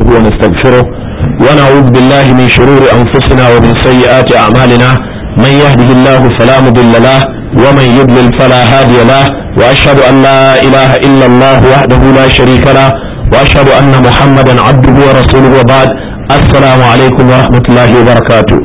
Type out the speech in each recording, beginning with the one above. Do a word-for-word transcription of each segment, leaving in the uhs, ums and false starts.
نستعينه ونستغفره ونعوذ بالله من شرور أنفسنا ومن سيئات أعمالنا من يهده الله فلا مضل له ومن يضلل فلا هادي له وأشهد أن لا إله إلا الله وحده لا شريك له وأشهد أن محمدا عبده ورسوله وبعد السلام عليكم ورحمة الله وبركاته.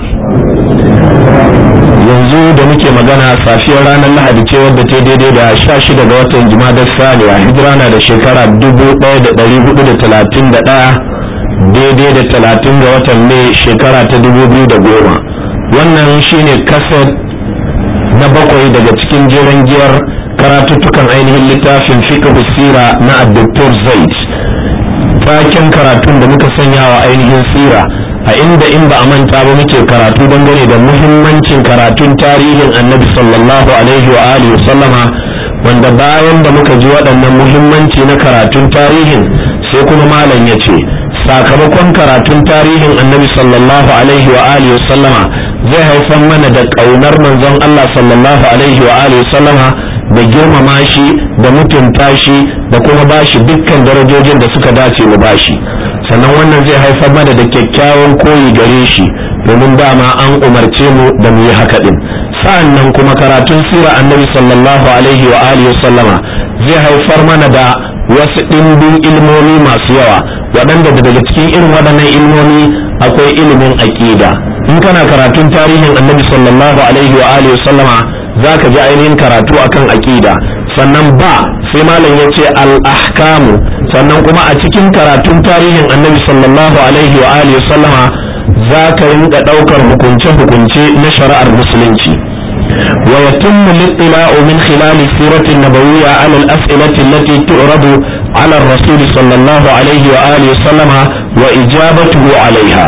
yanzu da muke magana safiyar ranar lahadi ce wadda ta daidai da sha shida ga watan jimadar saniya hijira na da shekara dubu ɗaya da ɗari hudu da talatin da ɗaya daidai da talatin ga watan mai shekara ta dubu biyu da goma. Wannan shine kasar na bakwai daga cikin jiran giyar karatuttukan ainihin littafin fiqh sira na Dr. Zaid. Taken karatun da muka sanya wa ainihin sira a inda in ba a manta ba muke karatu dangane da muhimmancin karatun tarihin annabi sallallahu alaihi wa alihi sallama, wanda bayan da muka ji waɗannan muhimmanci na karatun tarihin sai kuma malam ya ce sakamakon karatun tarihin annabi sallallahu alaihi wa alihi sallama zai haifar mana da ƙaunar manzon Allah sallallahu alaihi wa alihi sallama da girmama shi da mutunta shi da kuma bashi dukkan darajojin da suka dace mu bashi. sannan wannan zai haifar mana da kyakkyawan koyi gare shi domin dama an umarce mu da mu yi haka din. sa'annan kuma karatun sirar annabi sallallahu alaihi wa alihi sallama zai haifar mana da wasu ɗimbin ilmomi masu yawa waɗanda daga cikin irin waɗannan ilmomi akwai ilimin aqida. in kana karatun tarihin annabi sallallahu alaihi wa alihi sallama zaka ji ainihin karatu akan aqida. sannan ba sai malam ya ce al-ahkamu, sannan kuma a cikin karatun tarihin annabi sallallahu alaihi wa alihi sallama za ka rinka daukar hukunce-hukunce na shari'ar musulunci. wa yatimmu al-ittila'u min khilal sirati an-nabawiyya 'ala al-as'ilati allati tu'radu 'ala ar-rasul sallallahu alaihi wa alihi sallama wa ijabatuhu 'alayha.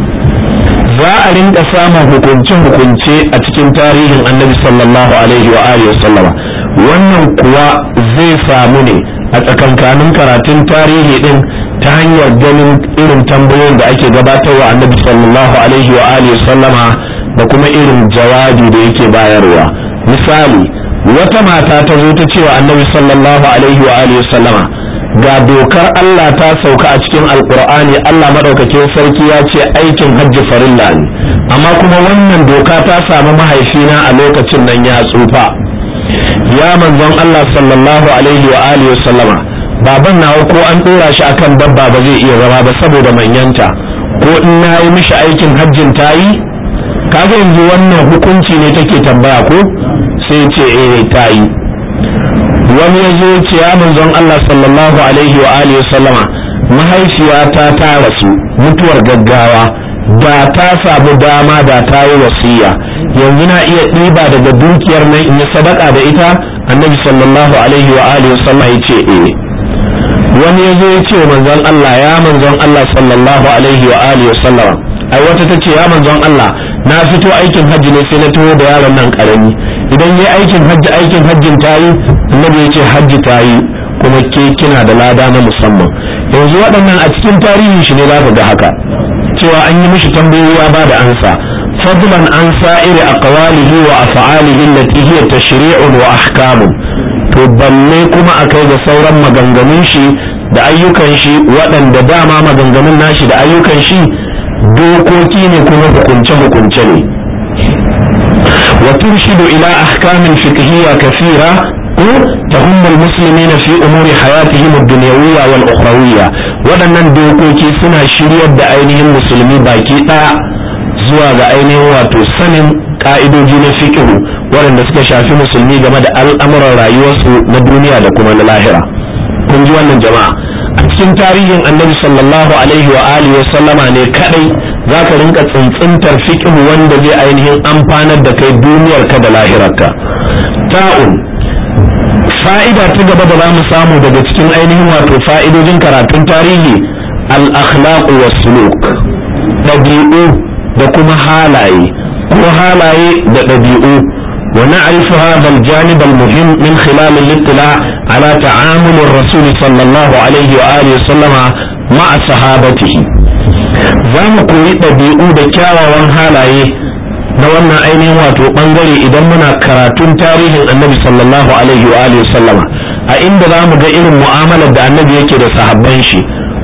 za a rinka samun hukunce-hukunce a cikin tarihin annabi sallallahu alaihi wa alihi sallama. wannan kuwa zai samu ne a tsakankanin karatun tarihi din ta hanyar ganin irin tambayoyin da ake gabatarwa annabi sallallahu alaihi wa alihi sallama da kuma irin jawabi da yake bayarwa. misali, wata mata ta zo ta cewa annabi sallallahu alaihi wa alihi sallama ga dokar Allah ta sauka a cikin alqur'ani, Allah madaukakin sarki ya ce aikin hajji farilla ne, amma kuma wannan doka ta samu mahaifina a lokacin nan ya tsufa. ya manzon Allah sallallahu alaihi wa alihi wa sallama, baban nawa ko an dora shi akan dabba ba zai iya zama ba saboda manyanta, ko in nayi mishi aikin hajjin tayi? kaga yanzu wannan hukunci ne take tambaya ko? sai ce eh tayi. wani yazo ce ya manzon Allah sallallahu alaihi wa alihi wa sallama, mahaifiyata ta rasu mutuwar gaggawa, da ta samu dama da ta yi wasiya, yanzu na iya ɗiba daga dukiyar nan in yi sadaka da ita? annabi sallallahu alaihi wa alihi wa sallam ya ce eh. wani ya zo ya ce manzon Allah, ya manzon Allah sallallahu alaihi wa alihi wa sallam, ai wata ta ce ya manzon Allah, na fito aikin hajji ne sai na taho da yaron nan karami, idan yayi aikin hajji aikin hajjin tayi? annabi ya ce hajji tayi, kuma ke kina da lada na musamman. yanzu waɗannan a cikin tarihin shi ne za ka ga haka cewa an yi mishi tambayoyi ya ba da ansa, فضلا عن سائر أقواله وأفعاله التي هي تشريع وأحكام. to balle kuma akai da sauran maganganun shi da ayyukan shi waɗanda dama maganganun nashi da ayyukan shi dokoki ne kuma hukunce-hukunce ne. wa turshidu ila ahkamin fiqhiyya kathira tahum almuslimin fi umuri hayatihim ad-dunyawiyya wal ukhrawiyya. waɗannan dokoki suna shiryar da ainihin musulmi baki ɗaya zuwa ga ainihin wato sanin ka'idoji na fiqhu waɗanda suka shafi musulmi game da al'amuran rayuwarsu na duniya da kuma na lahira. kun ji wannan jama'a, a cikin tarihin annabi sallallahu alaihi wa alihi wa sallama ne kadai zaka rinka tsintsintar fiqhu wanda zai ainihin amfanar da kai duniyarka da lahirarka. ta'un, fa'ida ta gaba da za mu samu daga cikin ainihin wato fa'idojin karatun tarihi, al-akhlaq wa suluk, ɗabi'u da kuma halaye ko halaye da ɗabi'u. wa na'rifu hadha al-janib al-muhim min khilal al-ittila' ala ta'amul ar-rasul sallallahu alaihi wa alihi sallama ma'a sahabatihi. za mu koyi ɗabi'u da kyawawan halaye na wannan ainihin wato bangare idan muna karatun tarihin annabi sallallahu alaihi wa alihi sallama, a inda za mu ga irin mu'amalar da annabi yake da sahabban shi,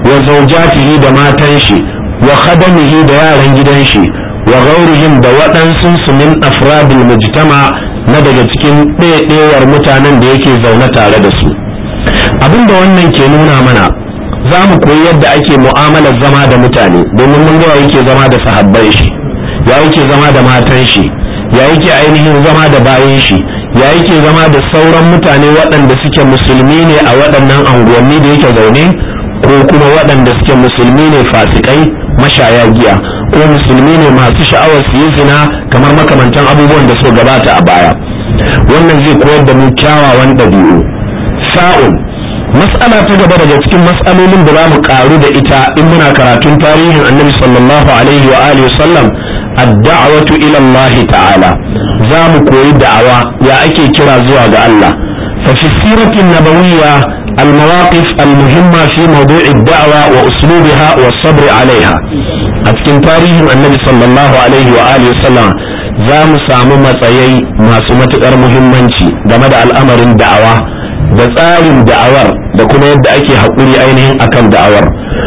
wa zawjatihi da matan shi wa khadamihi da yaran gidan shi wa ghaurihim da waɗansu su min afradil mujtama na daga cikin ɗaiɗewar mutanen da yake zaune tare da su. Abinda wannan ke nuna mana za mu koyi yadda ake mu'amalar zama da mutane, domin mun ga yake zama da sahabbai shi, ya yake zama da matan shi, ya yake ainihin zama da bayan shi, ya yake zama da sauran mutane waɗanda suke musulmi ne a waɗannan anguwanni da yake zaune, ko kuma waɗanda suke musulmi ne fasikai mashaya giya, ko musulmi ne masu sha'awar su yi zina kamar makamantan abubuwan da suka gabata a baya. Wannan zai koyar da mu kyawawan ɗabi'u. Sa'un, mas'ala ta gaba daga cikin mas'alolin da za mu ƙaru da ita in muna karatun tarihin annabi sallallahu alaihi wa alihi wasallam, ad-da'watu ila Allah ta'ala. Za mu koyi da'awa, ya ake kira zuwa ga Allah. Fa fi siratin nabawiyya al-mawaqif al-muhimma fi mawdu' ad-da'wa wa uslubiha wa as-sabr 'alayha. A cikin tarihin annabi sallallahu alaihi wa alihi wasallam za mu samu matsayai masu matuƙar muhimmanci game da al'amarin da'awa da tsarin da'awar da kuma yadda ake haƙuri ainihin akan da'awar.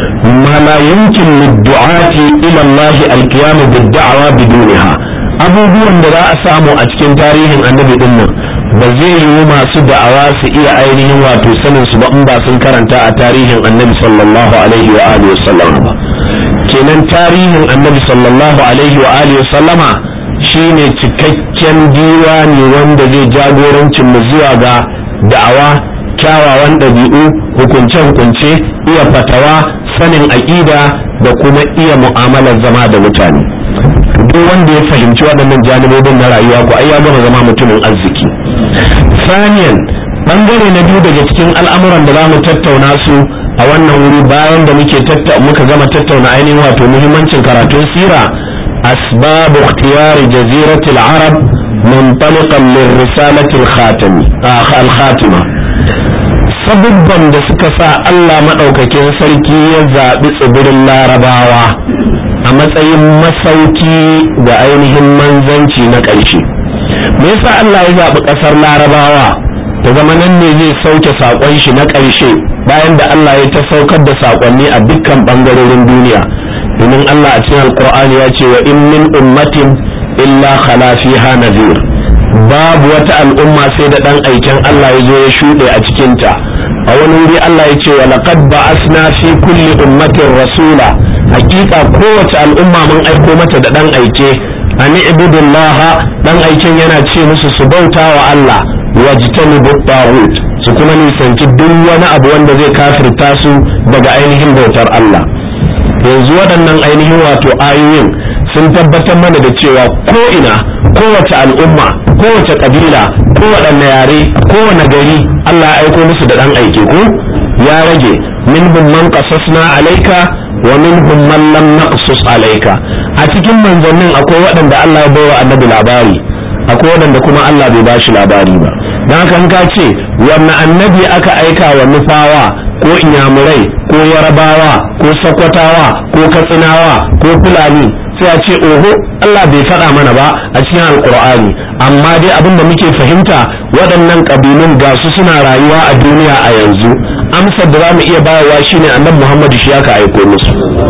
ma la yumkin lid-du'ati ila Allah al-qiyam bid-da'wa bidunha. Abubuwan da za a samu a cikin tarihin annabi din nan ba zai yi masu da'awa su iya ainihin wato sanin su ba in ba sun karanta a tarihin annabi sallallahu alaihi wa alihi wasallam ba. Kenan tarihin annabi sallallahu alaihi wa alihi wasallama shine cikakken diwani wanda zai jagorancin mu zuwa ga da'awa, kyawawan ɗabi'u, hukunce-hukunce, iya fatawa, sanin aƙida da kuma iya mu'amalar zama da mutane. Duk wanda ya fahimci waɗannan janibobin na rayuwa ko ai ya gama zama mutumin arziki. Saniyan, bangare na biyu daga cikin al'amuran da za mu tattauna su a wannan wuri bayan da muke muka gama tattauna ainihin wato muhimmancin karatun sira, asbabu ikhtiyar jaziratul arab منطلقا للرسالة الخاتمة الخاتمة sabubban da suka sa Allah maɗaukakin sarki ya zaɓi tsibirin larabawa a matsayin masauki da ainihin manzanci na ƙarshe. Me yasa Allah ya zaɓi ƙasar larabawa ta zama nan ne zai sauke saƙon shi na ƙarshe bayan da Allah ya ta saukar da saƙonni a dukkan ɓangarorin duniya? Domin Allah a cikin Alƙur'ani ya ce wa in min ummatin illa khala fiha nadhir. Babu wata al'umma sai da dan aikin Allah ya zo ya shuɗe a cikinta. A wani wuri Allah ya ce wa laqad ba'asna fi kulli ummatin rasula. Hakika kowace al'umma mun aiko mata da dan aike. Ani ibudullaha, dan aiken yana ce musu su bauta wa Allah, wajtanibu at-taghut, su kuma nisanci duk wani abu wanda zai kafirta su daga ainihin bautar Allah. Yanzu waɗannan ainihin wato ayoyin sun tabbatar mana da cewa ko ina, kowace al'umma, kowace kabila, kowaɗanne yare, kowane gari Allah ya aiko musu da ɗan aike ko ya rage minhum man qasasna alayka wa minhum man lam naqsus alayka. A cikin manzannin akwai waɗanda Allah ya bawa annabi labari, akwai waɗanda kuma Allah bai bashi labari ba. Dan haka in ka ce wanne annabi aka aika wa nufawa ko inyamurai ko yarabawa ko sakwatawa ko katsinawa ko fulani, sai a ce oho Allah bai faɗa mana ba a cikin alkur'ani. Amma dai abinda muke fahimta waɗannan ƙabilun ga su suna rayuwa a duniya a yanzu. Amsar da za mu iya bayarwa shine annabi Muhammadu shi aka aiko musu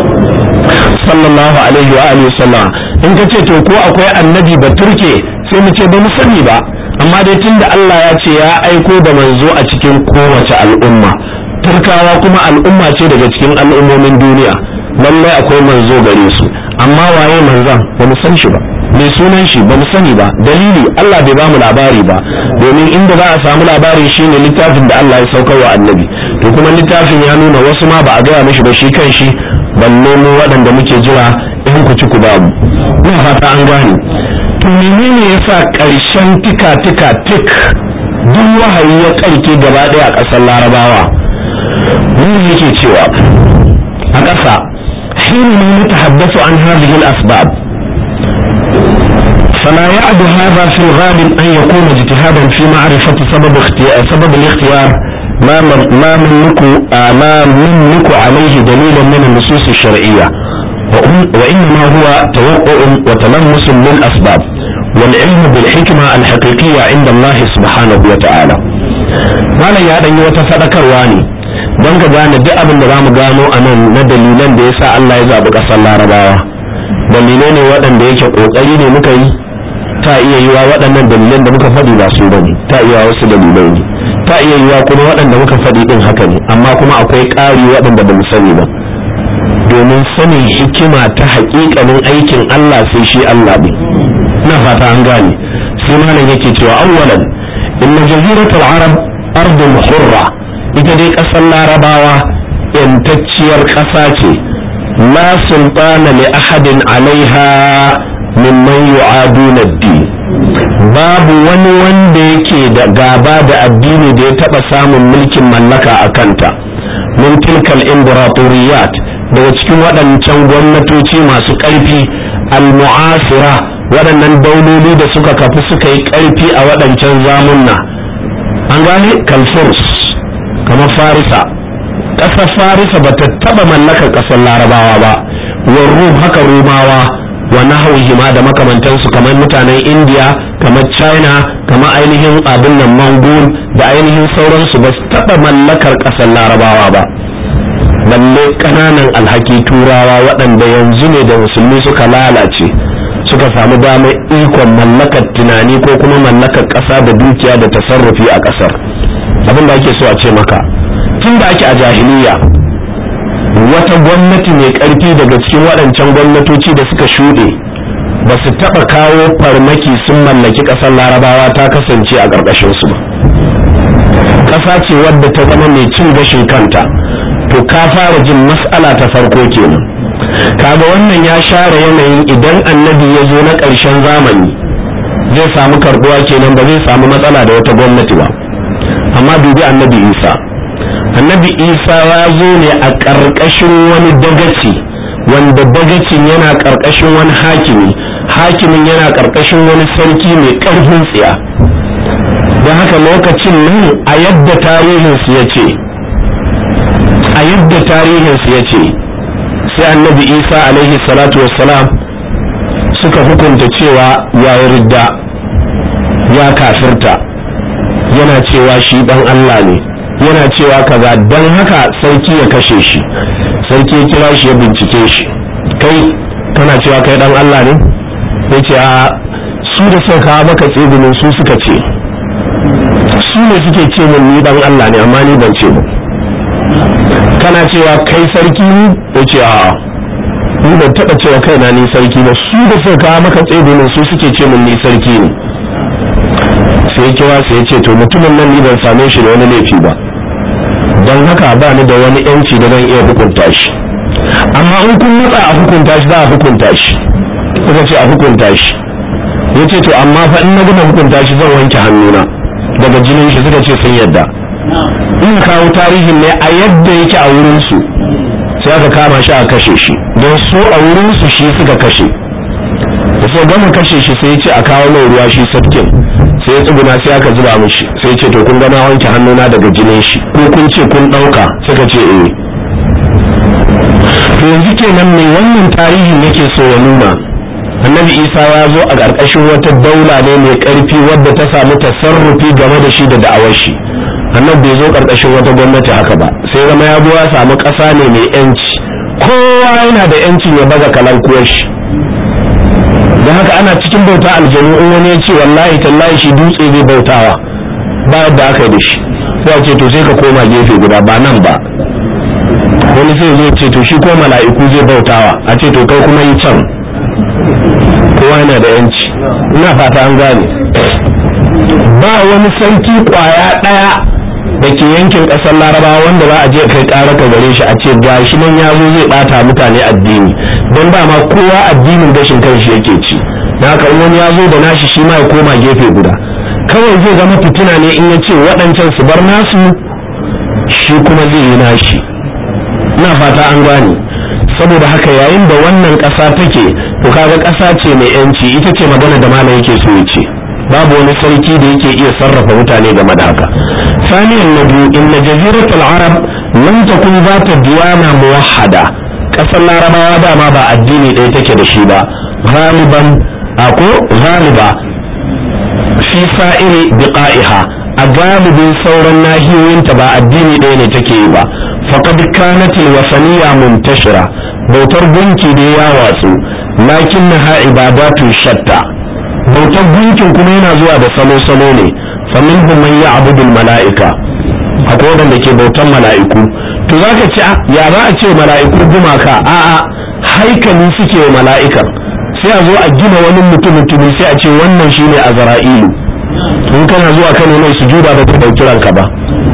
sallallahu alaihi wa alihi wasallam. In ka ce to ko akwai annabi baturke, sai mu ce ba mu sani ba, amma dai tunda Allah ya ce ya aiko da manzo a cikin kowace al'umma, turkawa kuma al'umma ce daga cikin al'ummomin duniya, lallai akwai manzo gare su. Amma waye manzan ba mu san shi ba, mai sunan shi ba mu sani ba, dalili Allah bai ba mu labari ba, domin inda za a samu labari shine littafin da Allah ya saukar wa annabi, to kuma littafin ya nuna wasu ma ba a gaya mishi ba shi kan shi, balle mu waɗanda muke jira in ku ci ku babu. Ina fata an gane. To menene yasa ƙarshen tika tika tik duk wahayi ya ƙarke gaba ɗaya a ƙasar Larabawa? Mun yake cewa a ƙasa حينما نتحدث عن هذه الأسباب فلا يعد هذا في الغالب أن يكون اجتهادا في معرفة سبب اختيار سبب الاختيار ما ما نملك ما نملك عليه دليلا من النصوص الشرعية، وإنما هو توقع وتلمس للأسباب والعلم بالحكمة الحقيقية عند الله سبحانه وتعالى. ما لا يعني وتفكر واني don ka gane duk abin da za mu gano a nan na dalilan da ya sa Allah ya zaɓi ƙasar larabawa dalilai ne waɗanda yake ƙoƙari ne muka yi ta iya yiwa waɗannan dalilan da muka faɗi ba su bane ta iya wasu dalilai ne ta iya yiwa kuma waɗanda muka faɗi ɗin haka ne amma kuma akwai ƙari waɗanda ba mu sani ba domin sanin hikima ta haƙiƙanin aikin Allah sai shi Allah ne ina fata an gane sai malam yake cewa awwalan inna jaziratul arab ardun hurra ita dai ƙasar larabawa yantacciyar ƙasa ce la sultana li ahadin alaiha mimman yu'aduna ad-din babu wani wanda yake da gaba da addini da ya taba samun mulkin mallaka a kanta min tilkal imperatoriyat daga cikin waɗancan gwamnatoci masu ƙarfi al-mu'asira waɗannan dauloli da suka kafi suka yi ƙarfi a waɗancan zamunna an gane kalfurs kamar farisa ƙasar farisa ba ta taba mallakar ƙasar larabawa ba wa rum haka rumawa wa nahawihima da makamantansu kamar mutanen India kamar China kamar ainihin abin nan Mongol da ainihin sauransu ba su taɓa mallakar ƙasar larabawa ba balle ƙananan alhaki turawa waɗanda yanzu ne da musulmi suka lalace suka samu damar ikon mallakar tunani ko kuma mallakar ƙasa da dukiya da tasarrufi a ƙasar abin da ake so a ce maka tun da ake a jahiliya wata gwamnati mai ƙarfi daga cikin waɗancan gwamnatoci da suka shuɗe ba su taɓa kawo farmaki sun mallaki ƙasar larabawa ta kasance a ƙarƙashinsu ba ƙasa ce wadda ta zama mai cin gashin kanta to ka fara jin mas'ala ta farko kenan kaga wannan ya share yanayin idan annabi ya zo na ƙarshen zamani zai samu karɓuwa kenan ba zai samu matsala da wata gwamnati ba amma dubi annabi isa annabi isa ya zo ne a ƙarƙashin wani dagaci wanda dagacin yana ƙarƙashin wani hakimi hakimin yana ƙarƙashin wani sarki mai ƙarfin tsiya don haka lokacin nan a yadda tarihinsu ya ce a yadda tarihinsu ya ce sai annabi isa alaihi salatu wassalam suka hukunta cewa ya yi ridda ya kafirta yana cewa shi ɗan allah ne yana cewa kaza don haka sarki ya kashe shi sarki ya kira shi ya bincike shi kai kana cewa kai dan Allah ne ya ce a su da suka kawo maka tsibinin su suka ce su ne suke ce min ni dan Allah ne amma ni ban ce ba kana cewa kai sarki ne ya ce a ni ban taba cewa kaina ni sarki ba su da suka kawo maka tsibinin su suke ce min ni sarki ne sai kira sai ya ce to mutumin nan ni ban same shi da wani laifi ba don haka ba ni da wani yanci da zan iya hukunta shi amma in kun matsa a hukunta shi za a hukunta shi suka ce a hukunta shi ya ce to amma fa in na gama hukunta shi zan wanke hannuna daga jinin shi suka ce sun yadda in kawo tarihin ne a yadda yake a wurinsu sai aka kama shi a kashe shi don so a wurinsu shi suka kashe da so gama kashe shi sai ya ce a kawo mai ruwa shi sabkin sai ya tsuguna sai aka zuba mishi sai ce to kun gana wanke hannuna daga jinin shi ko kun ce kun ɗauka suka ce eh to yanzu kenan mai wannan tarihin yake so ya nuna annabi isa ya zo a ƙarƙashin wata daula ne mai ƙarfi wadda ta samu tasarrufi game da shi da da'awar shi annabi bai zo ƙarƙashin wata gwamnati haka ba sai zama ya zo ya samu ƙasa ne mai yanci kowa yana da yancin ya baza kalankuwar shi da haka ana cikin bauta aljanu in wani ya ce wallahi tallahi shi dutse zai bautawa ba yadda aka yi da shi sai ce to sai ka koma gefe guda ba nan ba wani sai zai ce to shi ko mala'iku zai bautawa a ce to kai kuma yi can kowa yana da yanci ina fata an gane ba wani sarki kwaya daya da ke yankin kasar larabawa wanda za a je kai karaka gare shi a ce gashi nan ya zo zai bata mutane addini don dama kowa addinin gashin kanshi yake ci da haka in wani ya zo da nashi shi ma ya koma gefe guda kawai zai zama fitina ne in ya ce waɗancan su bar nasu shi kuma zai yi nashi ina fata an gane saboda haka yayin da wannan ƙasa take to kaga ƙasa ce mai yanci ita ce magana da malam yake so ya ce babu wani sarki da yake iya sarrafa mutane game da haka saniyan na biyu inna jaziratul arab lam takun zata diyana muwahhada ƙasar larabawa dama ba addini ɗaya take da shi ba galiban ako galiba fi sa'iri biqa'iha a galibin sauran nahiyoyinta ba addini ɗaya ne take yi ba faqad kanat al-wasaniyya muntashira bautar gunki da ya watsu lakinnaha ibadatu shatta bautar gunkin kuma yana zuwa da salo-salo ne faminhum man ya'budu al-mala'ika akwai wanda ke bautan mala'iku to zaka ce ya za a ce mala'iku gumaka a'a haikali suke wa mala'ika sai a zo a gina wani mutum mutumi sai a ce wannan shine azra'ilu in kana zuwa kan mai sujuda ba ta dauki ranka ba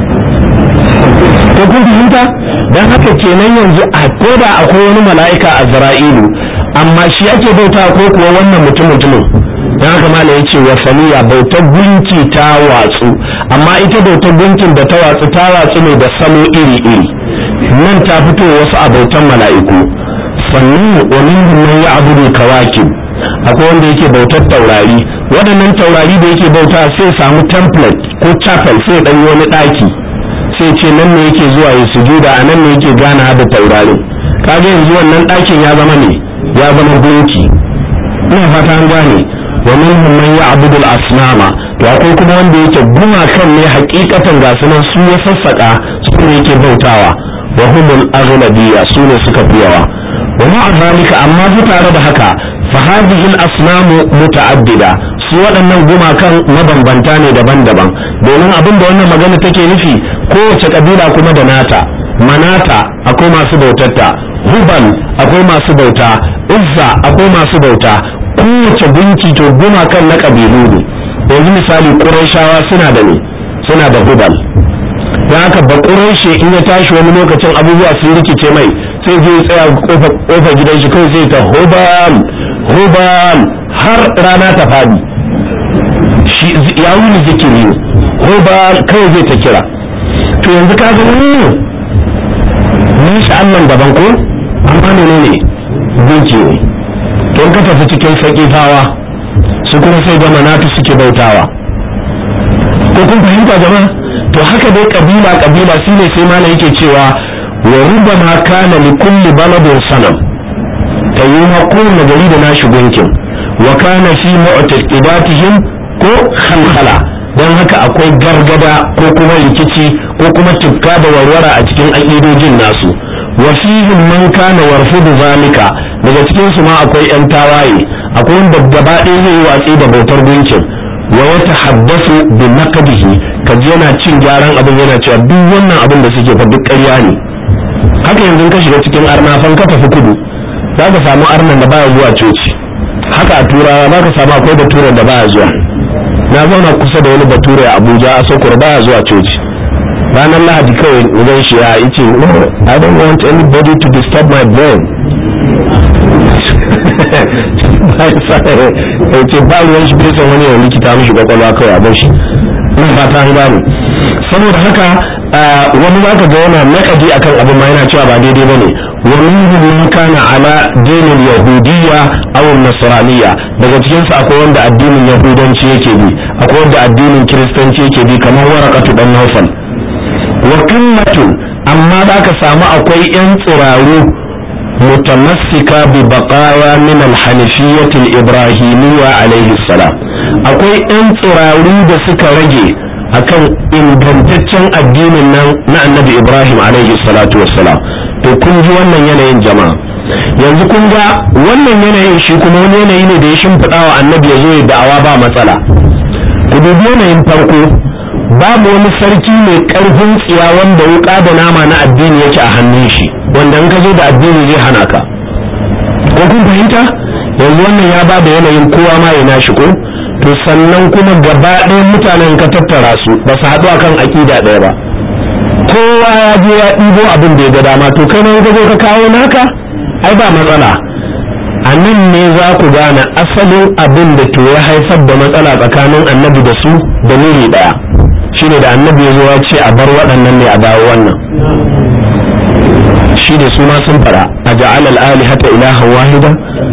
ko kun fahimta dan haka kenan yanzu a koda akwai wani mala'ika azra'ilu amma shi ake bauta ko kuwa wannan mutum mutumin dan haka malai yace wa saniya bautar gunki ta watsu amma ita bautar gunkin da ta watsu ta watsu ne da salo iri iri nan ta fito wasu abautan mala'iku sannan wa minhum man ya'budu kawakib akwai wanda yake bautar taurari waɗannan taurari da yake bauta sai samu template ko chapel sai dan wani daki sai ce nan ne yake zuwa ya sujuda a nan ne yake gana da taurarin kaga yanzu wannan dakin ya zama ne ya zama gunki ina fata an gane wa minhum man ya'budu al-asnama to akwai kuma wanda yake gumakan ne hakikatan ga sunan su ya sassaka su ne yake bautawa wa humul aghlabiyya su ne suka fi yawa wa ma'a zalika amma su tare da haka fa hadhihi al-asnamu muta'addida su waɗannan gumakan mabambanta ne daban-daban domin abin da wannan magana take nufi kowace kabila kuma da nata manata akwai masu bautarta hubal akwai masu bauta uzza akwai masu bauta kowace gunki to gumakan na kabilu ne yanzu misali qurayshawa suna da ne suna da hubal dan haka ba qurayshi in ya tashi wani lokacin abubuwa sun rikice mai sai zai tsaya kofar gidan shi kawai sai ta hubal hubal har rana ta fadi shi ya wuni zikiri hubal kawai zai ta kira to yanzu ka ga wannan ne shi Allah daban ko amma ne ne gunki ne to ka tafi cikin sakifawa su kuma sai ga manatu suke bautawa ko kun fahimta jama'a to haka dai kabila kabila shine sai malai yake cewa wa rubbama kana li kulli baladin sanam tayyuma kullu gari da nashi gunkin wa kana fi mu'taqidatihim ko khalkhala dan haka akwai gargada ko kuma rikici ko kuma tufka da warwara a cikin aqidojin nasu wa fihim man kana warfudu zalika daga cikin su ma akwai yan tawaye akwai wanda gaba ɗaya zai yi watsi da bautar gunkin wa yatahaddathu bi naqdihi kaji yana cin gyaran abin yana cewa duk wannan abin da suke fa duk ƙarya ne haka yanzu ka shiga cikin arnafan ka tafi kudu za ka samu arnan da baya zuwa coci haka a turawa za ka samu akwai baturen da baya zuwa na zauna kusa da wani bature a abuja a sokoro baya zuwa coci ranar lahadi kawai wajen shi ya ce no I don't want anybody to disturb my brain ya ce ba ruwan shi bai san wani yau likita mishi kwakwalwa kawai abin shi ina fata an gane saboda haka wani za ka ga yana nakadi akan abin ma yana cewa ba daidai ba ne wa minhum man kana ala dinil yahudiyya aw nasraniyya daga cikin su akwai wanda addinin yahudanci yake bi akwai wanda addinin kiristanci yake bi kamar waraqatu dan nawfal wa qillatu amma za ka samu akwai yan tsiraru mutamassika bi baqaya min al-hanifiyyah al-ibrahimiyya alayhi salam akwai yan tsiraru da suka rage akan ingantaccen addinin nan na annabi ibrahim alaihi salatu wassalam to kun ji wannan yanayin jama'a yanzu kun ga wannan yanayin shi kuma wani yanayi ne da ya shimfiɗa wa annabi ya zo ya da'awa ba matsala ku dubi yanayin farko babu wani sarki mai ƙarfin tsiya wanda wuƙa da nama na addini yake a hannun shi wanda in ka zo da addini zai hana ka ko kun fahimta yanzu wannan ya ba da yanayin kowa ma ya nashi ko to sannan kuma gaba ɗayan mutanen ka tattara su ba su haɗu akan aƙida ɗaya ba kowa ya je ya ɗibo abin da ya ga dama to kai ne ka zo ka kawo naka ai ba matsala a nan ne za ku gane asalin abin da to ya haifar da matsala tsakanin annabi da su da nuni ɗaya shine da annabi ya zo ya ce a bar waɗannan ne a dawo wannan shi da su ma sun fara a ja'ala al-alihata ilahan wahida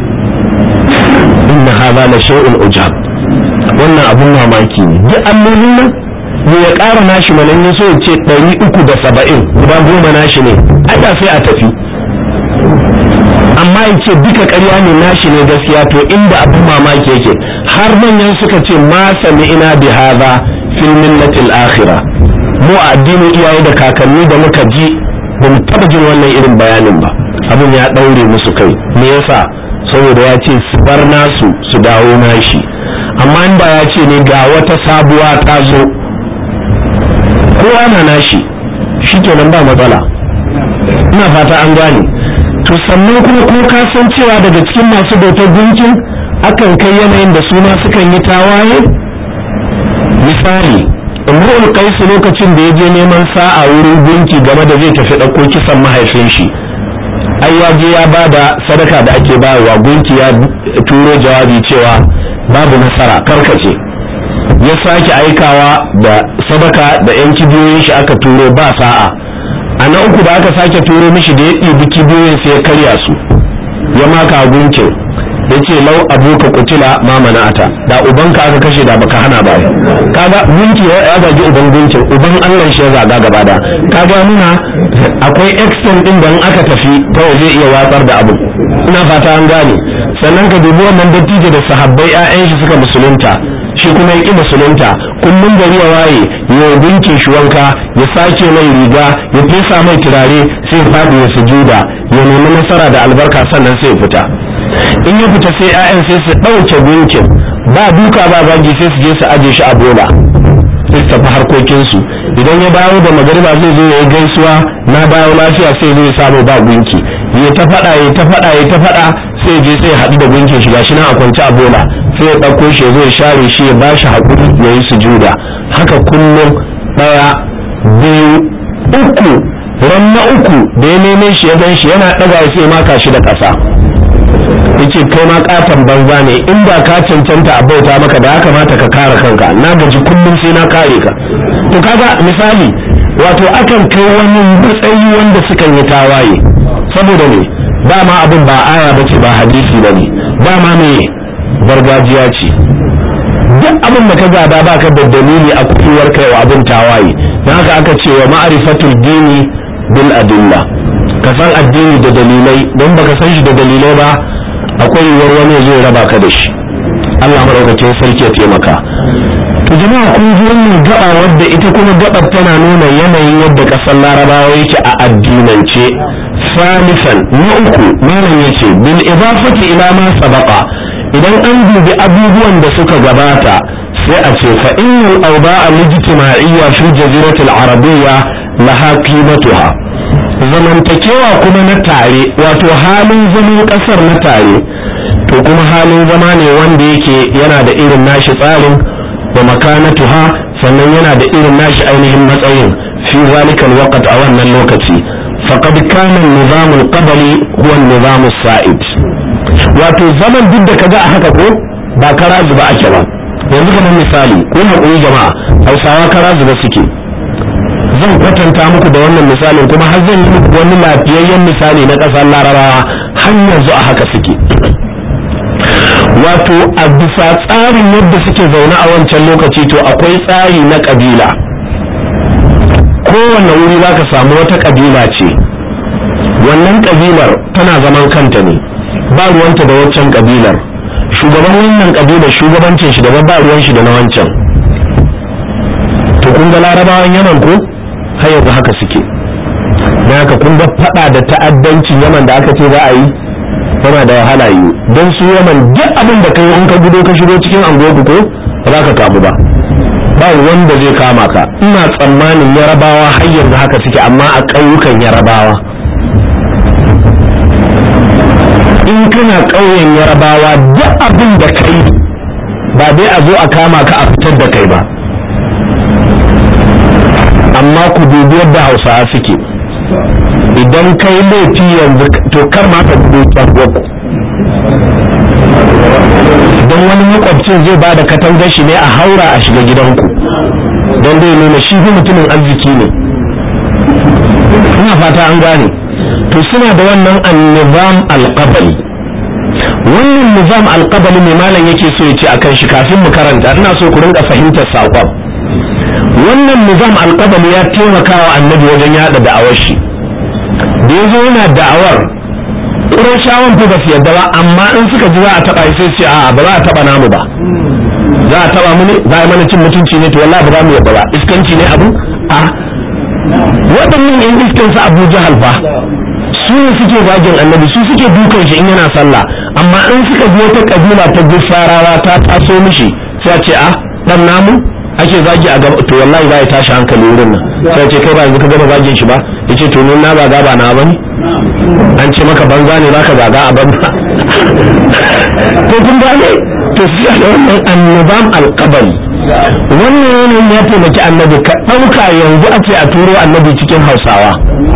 inna hadha la shay'un ujab wannan abun mamaki ne duk allolin nan ne ya ƙara nashi manan ya so ya ce ɗari uku da saba'in guda goma nashi ne ada sai a tafi amma ya ce duka ƙarya ne nashi ne gaskiya to inda abun mamaki yake har manyan suka ce ma sami'ina bi hadha fil millatil akhirah mu a addinin iyaye da kakanni da muka ji ba mu taba jin wannan irin bayanin ba. Abin ya daure musu kai. Me yasa? Saboda ya ce su bar nasu su dawo nashi. Amma in ba ya ce ne ga wata sabuwa ta zo kowa na nashi shikenan ba matsala. Ina fata an gane. To sannan kuma ko ka san cewa daga cikin masu bautar gunkin akan kai yanayin da suna sukan yi tawaye. Misali Imrul Qais lokacin da ya je neman sa'a wurin gunki game da zai tafi ɗauko kisan mahaifin shi, ai ya je ya ba da sadaka da ake bayarwa, gunki ya turo jawabi cewa babu nasara karkace. Ya sake aikawa da sadaka da yan kibiyoyin shi aka turo ba sa'a. A na uku da aka sake turo mishi da ya ɗibi kibiyoyin sai ya karya su ya maka gunkin. Ya ce lau abuka kutila ma mana'ata, da ubanka aka kashe da baka hana ba. Kaga gunki ya zagi uban gunkin, uban Allah shi ya zaga gaba da. Kaga nuna akwai extent din da in aka tafi kawai zai iya watsar da abu. Ina fata an gane. Sannan ka dubi wannan dattijo da sahabbai ƴaƴan shi suka musulunta, shi kuma ya ƙi musulunta, kullum gari ya waye ya gunkin shi wanka, ya sake mai riga, ya fesa mai turare, sai ya faɗi ya sujuda, ya nemi nasara da albarka sannan sai ya fita. In ya fita sai ƴaƴan sai su ɗauke gunkin, ba duka ba zagi, sai su je su aje shi a bola, sai su tafi harkokinsu. Idan ya dawo da magariba zai zo ya yi gaisuwa, na dawo lafiya, sai zai samu ba gunki, ya ta faɗa ya ta faɗa ya ta faɗa, sai je sai haɗu da gunkin shi gashi na a kwance a bola, sai ya ɗauko shi ya zo ya share shi ya bashi haƙuri ya yi sujuda. Haka kullum ɗaya biyu uku, ran na uku da ya neme shi ya gan shi yana ɗaga ya sai maka shi da ƙasa. Yace kai ma katon banza ne, in ba ka cancanta a bauta maka da ya kamata ka kare kanka, na gaji kullum sai na kare ka. To kaga misali, wato akan kai wani matsayi wanda sukan yi tawaye saboda ne dama abin ba aya bace ba hadisi bane, dama me gargajiya ce. Duk abin da ka gada baka da dalili a kuwar kai wa abin tawaye. Dan haka aka ce wa ma'rifatul dini bil adilla, ka san addini da dalilai, don baka san shi da dalilai ba akwai yiwuwar wani zai raba ka da shi. Allah madaukakin sarki ya taimaka. To jama'a kun ji wannan gaba wadda ita kuma gabar tana nuna yanayin yadda kasar Larabawa yake a addinance. Salisan na uku malam yace bil idafati ila ma sabaqa, idan an dubi abubuwan da suka gabata sai a ce fa innal awda'a al-ijtima'iyya fi jazirati al-arabiyya laha qimatuha. Zamantakewa kuma na tare, wato halin zaman kasar na tare, to kuma halin zama ne wanda yake yana da irin nashi tsarin wa makanatuha, sannan yana da irin nashi ainihin matsayin fi zalika alwaqt a wannan lokaci. Faqad kana an-nizam al-qabli huwa an-nizam as-sa'id. Wato zaman duk da kaga a haka ko ba kara zuba ake ba. Yanzu kamar misali ko hakuri jama'a, Hausawa kara zuba suke. Zan kwatanta muku da wannan misalin kuma har zan yi muku wani lafiyayyen misali na ƙasar Larabawa har yanzu a haka suke. Wato a bisa tsarin yadda suke zaune a wancan lokaci to akwai tsari na ƙabila. Kowane wuri za ka samu wata ƙabila ce, wannan ƙabilar tana zaman kanta ne, ba ruwanta da waccan ƙabilar. Shugaban wannan ƙabilar shugabancin shi daban, ba ruwan shi da na wancan. To kun ga Larabawan Yaman ko har yanzu haka suke. Na haka kun ga faɗa da ta'addancin Yaman da aka ce za a yi yana da wahala yi, don su Yaman duk abin da kai in ka gudo ka shigo cikin anguwarku ko ba za ka kamu ba, ba wanda zai kama ka. Ina tsammanin Yarabawa har yanzu haka suke, amma a ƙauyukan Yarabawa. In kana ƙauyen Yarabawa duk abin da kai ba dai a zo a kama ka a fitar da kai ba, amma ku dubi yadda Hausawa suke. Idan kai laifi yanzu to kar ma ka gudu tsargoku, don wani makwabcin zai ba da katangar shi ne a haura a shiga gidanku, don dai nuna shi fi mutumin arziki ne. Ina fata an gane. To suna da wannan an-nizam al-qabli. Wannan nizam al-qabli mai malam yake so ya ce akan shi kafin mu karanta, ina so ku rinka fahimtar saƙon. Wannan nizam al-qabli ya taimaka wa annabi wajen yada da'awar shi. Da ya zo yana da'awar, ƙurashawan fa ba su yadda ba, amma in suka ji za a taɓa sai ce a'a ba za a taɓa namu ba, za a taɓa mu ne, za a yi mana cin mutunci ne, to wallahi ba za mu yadda ba, iskanci ne abu a waɗannan yan iskansa Abu Jahal fa su ne suke zagin annabi, su suke dukan shi in yana sallah, amma in suka ji wata kabila ta Gifarawa ta taso mishi sai ce a dan namu ake zagi a gaba, to wallahi za ya tashi hankali wurin nan, sai ce kai ba yanzu ka gama zagin shi ba, yace to ni na zaga ba na bane, an ce maka banza ne zaka zaga a banza ko kun gane to sai da wannan annabam alqabali wannan yanayin ya taimaki annabi, ka ɗauka yanzu a ce a turo annabi cikin Hausawa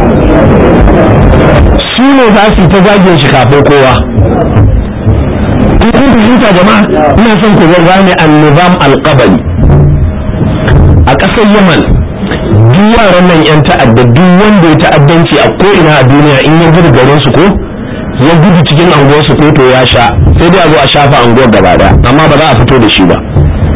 su ne za su ta zagin shi kafin kowa. kun fahimta jama'a, ina son ku gane annabam alqabali a ƙasar Yaman. Duk yaran nan yan ta'adda, duk wanda ya ta'addanci a ko ina a duniya in ya gudu garin su ko ya gudu cikin anguwar su ko to ya sha, sai dai a zo a shafa anguwar gaba daya, amma ba za a fito da shi ba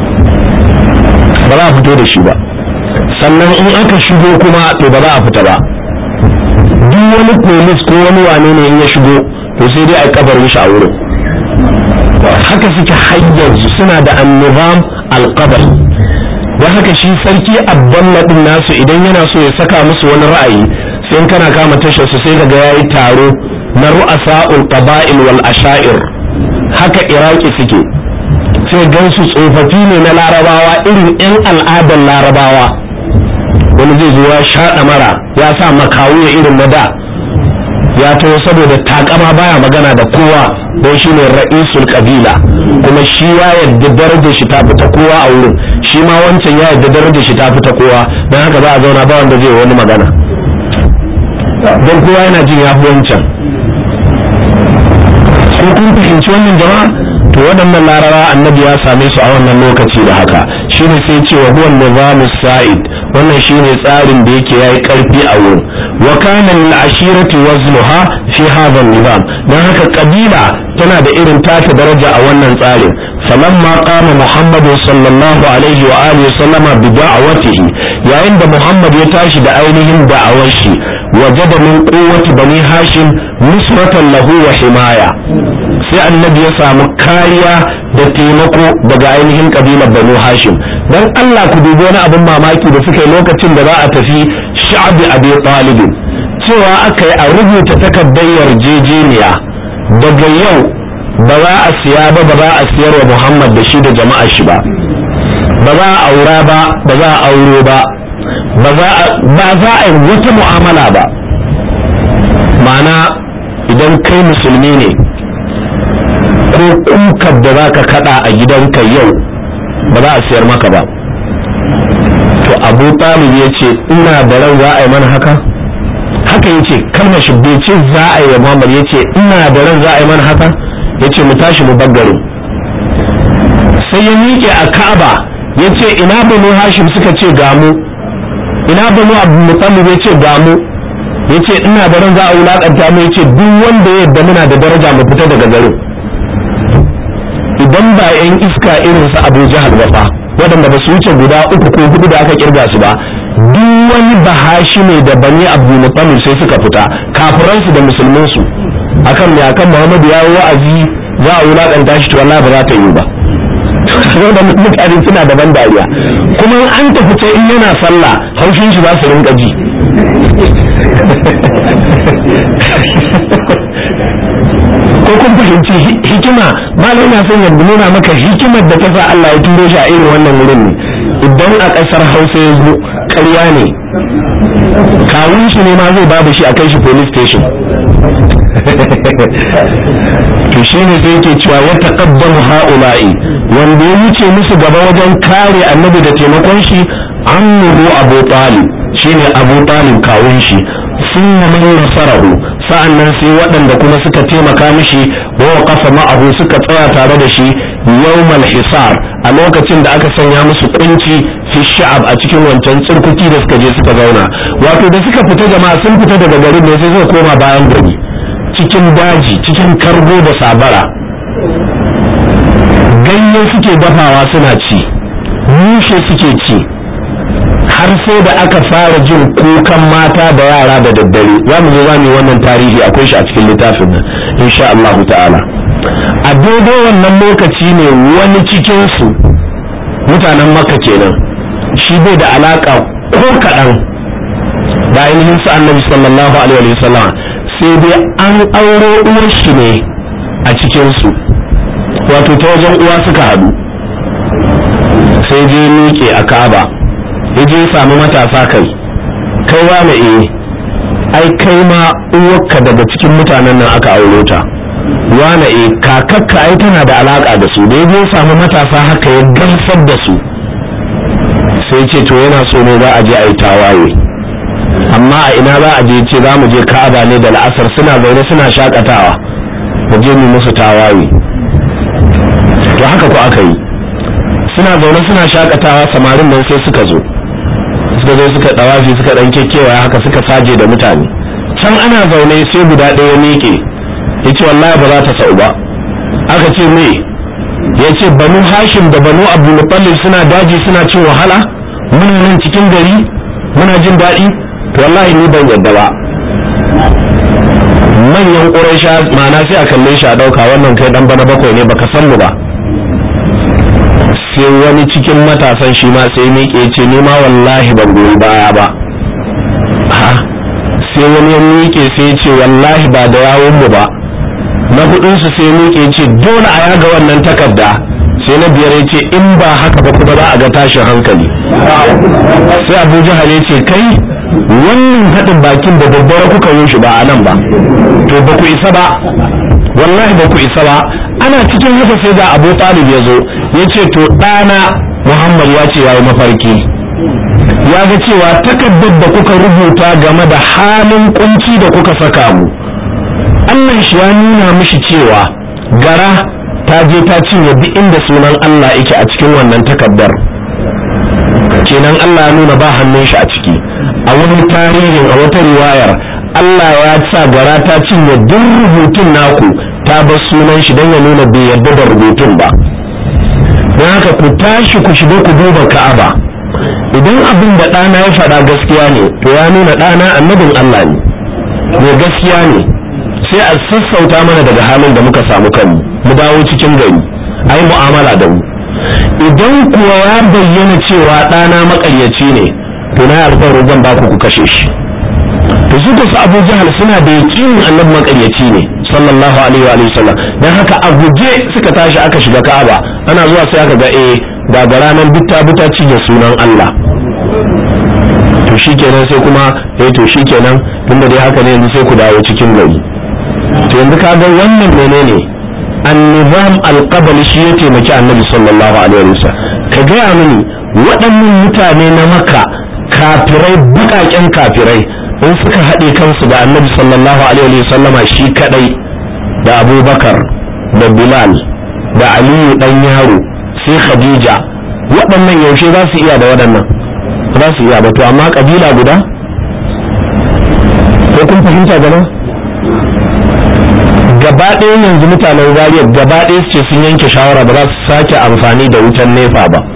ba za a fito da shi ba sannan in aka shigo kuma to ba za a fita ba. duk wani polis ko wani wane ne in ya shigo to sai dai a kabarin shi a wurin. haka suke hayyar suna da annizam alqabar. don haka shi sarki Abdullah din nasu idan yana so ya saka musu wani ra'ayi, sai kana kama tashar su sai kaga yayi taro na ru'asa'ul qaba'il wal asha'ir. haka Iraki suke, sai gansu tsofaffi ne na Larabawa irin yan al'adar Larabawa, wani zai zo ya shaɗa mara ya sa makawuya irin na da ya taho saboda takama baya magana da kowa don shi ne ra'isul kabila, kuma shi ya yadda darajar shi ta fita kowa a wurin, shi ma wancan ya yadda darajar shi ta fita kowa, don haka za a zauna ba wanda zai wani magana don kowa yana jin ya fi wancan. ko kun fahimci wannan jama'a? to waɗannan Larabawa annabi ya same su a wannan lokaci da haka, shine sai ce wa huwa nizamus sa'id, wannan shine tsarin da yake yayi karfi a wurin. wa kana lil ashirati waznuha fi hadha an-nizam, dan haka kabila tana da irin tata daraja a wannan tsarin. falamma qama Muhammad sallallahu alaihi wa alihi sallama bi da'awatihi, yayin da Muhammad ya tashi da ainihin da'awar shi, wajada min quwwati bani hashim nusratan lahu wa himaya, sai annabi ya samu kariya da taimako daga ainihin kabilar banu hashim. dan Allah ku dubi wani abin mamaki da suka yi lokacin da za a tafi sha'abi abi talib, cewa aka yi a rubuta takardar yarjejeniya daga yau ba za a siya ba, ba za a siyar wa Muhammad da shi da jama'ar shi ba, ba za a aura ba, ba za a auro ba, ba za a yi wata mu'amala ba. ma'ana idan kai musulmi ne ko kukar da za ka kada a gidanka yau ba za a siyar maka ba. to Abu Talib ya ce ina da ran za a yi mana haka haka ya ce kalmar shi bai ce za a yi wa Muhammad, ya ce ina da ran za a yi mana haka, ya ce mu tashi mu baggare. sai ya miƙe a Ka'aba ya ce ina banu Hashim, suka ce gamu. ina banu Abu Muttalib, ya ce gamu. ya ce ina da ran za a wulaƙanta mu, ya ce duk wanda ya yadda muna da daraja mu fita daga garin. idan ba yan iska irin su Abu Jahal ba fa, waɗanda ba su wuce guda uku ko hudu da aka kirga su ba, duk wani bahashi ne da bani Abdul Muttalib sai suka fita, kafiran su da musulmin su akan me akan Muhammad ya yi wa'azi za a wulakanta shi, to wallahi ba za ta yi ba. waɗannan mutane suna da ban dariya, kuma an tafi ce in yana sallah haushin shi za su rinka ji. ko kun fahimci hikima? malai na son ya nuna maka hikimar da ta sa Allah ya turo shi a irin wannan wurin ne. idan a ƙasar Hausa ya zo ƙarya ne, kawun shi ne ma zai babu shi a kai shi police station. to shi ne sai yake cewa ya taqaddamu ha'ula'i, wanda ya wuce musu gaba wajen kare annabi da taimakon shi annahu Abu Talib, shine Abu Talib kawun shi. sunna man nasarahu, sa'annan sai waɗanda kuma suka taimaka mishi wa waqafa ma'ahu, suka tsaya tare da shi yawmal hisar, a lokacin da aka sanya musu kunci fi sha'ab a cikin wancan tsirkuki da suka je suka zauna. wato da suka fita jama'a sun fita daga garin ne sai suka koma bayan gari cikin daji, cikin kargo da sabara, ganye suke dafawa suna ci, mushe suke ci, har sai da aka fara jin kukan mata da yara da daddare. za mu zo za mu yi wannan tarihi, akwai shi a cikin littafin nan insha Allah ta'ala. a daidai wannan lokaci ne wani cikin su mutanen Makka kenan, shi bai da alaka ko kaɗan da ainihin su annabi sallallahu alaihi wasallam, sai dai an auro uwar shi ne a cikin su, wato ta wajen uwa suka haɗu. sai je miƙe a Ka'aba, ya je samu matasa, kai kai wane eh ai kai ma uwarka daga cikin mutanen nan aka auro ta, wane eh kakakka ai tana da alaka da su. da ya je samu matasa haka ya gamsar da su, sai ce to yana so ne za a je a yi tawaye, amma a ina za a je? ce za mu je Ka'aba ne da la'asar, suna zaune suna shakatawa, mu je mu musu tawaye. to haka ko aka yi, suna zaune suna shakatawa, samarin nan sai suka zo suka zo suka dawafi, suka dan kekkewa haka, suka saje da mutane. can ana zaune sai guda ɗaya miƙe yace wallahi ba za ta sau ba. aka ce me? yace banu hashim da banu abdul muttalib suna daji suna cin wahala, muna nan cikin gari muna jin daɗi, to wallahi ni ban yadda ba. manyan quraisha ma'ana sai a kalle shi a dauka wannan kai dan bana bakwai ne, baka san mu ba. sai wani cikin matasan shi ma sai miƙe ce ni ma wallahi ban goyi baya ba. ha sai wani ya miƙe sai ce wallahi ba da yawon mu ba. na hudun su sai miƙe ce dole a yaga wannan takarda. sai na biyar ya ce in ba haka ba kuma za a ga tashin hankali. sai Abu Jahal ya ce kai wannan haɗin bakin da daddare kuka yi shi ba a nan ba, to ba ku isa ba, wallahi ba ku isa ba. ana cikin haka sai da Abu Talib ya zo ya ce to ɗana Muhammad ya ce ya yi mafarki, ya ga cewa takardar da kuka rubuta game da halin kunci da kuka saka mu, Allah shi ya nuna mishi cewa gara ta je ta cinye duk inda sunan Allah yake a cikin wannan takardar, kenan Allah ya nuna ba hannun shi a ciki. a wani tarihin, a wata riwayar, Allah ya sa gara ta cinye duk rubutun naku ta bar sunan shi don ya nuna bai yarda da rubutun ba. don haka ku tashi ku shiga ku duba Ka'aba, idan abin da ɗana ya faɗa gaskiya ne, to ya nuna ɗana annabin Allah ne, mai gaskiya ne. sai a sassauta mana daga halin da muka samu kanmu, mu dawo cikin gari a yi mu'amala da mu. idan kuwa ya bayyana cewa ɗana maƙaryaci ne, to na alƙawarin zan ba ku ku kashe shi. to su kusa Abu Jahal suna da yaƙinin annabi maƙaryaci ne sallallahu alaihi wa sallam, dan haka a guje suka tashi aka shiga Ka'aba. ana zuwa sai aka ga eh ga ranar bitta buta cinye sunan Allah. to shikenan sai kuma eh to shikenan tunda dai haka ne yanzu sai ku dawo cikin gari. to yanzu ka ga wannan menene an-nizam al-qabli shi ya taimaki annabi sallallahu alaihi wa sallam. ka gaya mini waɗannan mutane na Makka kafirai, buƙaƙen kafirai, in suka haɗe kansu da annabi sallallahu alaihi wa sallama shi kadai, da Abubakar da Bilal da Aliyu dan yaro sai Khadija, waɗannan yaushe za su iya da waɗannan? za su iya ba. to amma kabila guda, ko kun fahimta gaba? gaba ɗaya yanzu mutanen Zaria gaba ɗaya su ce sun yanke shawara ba za su sake amfani da wutan nefa ba.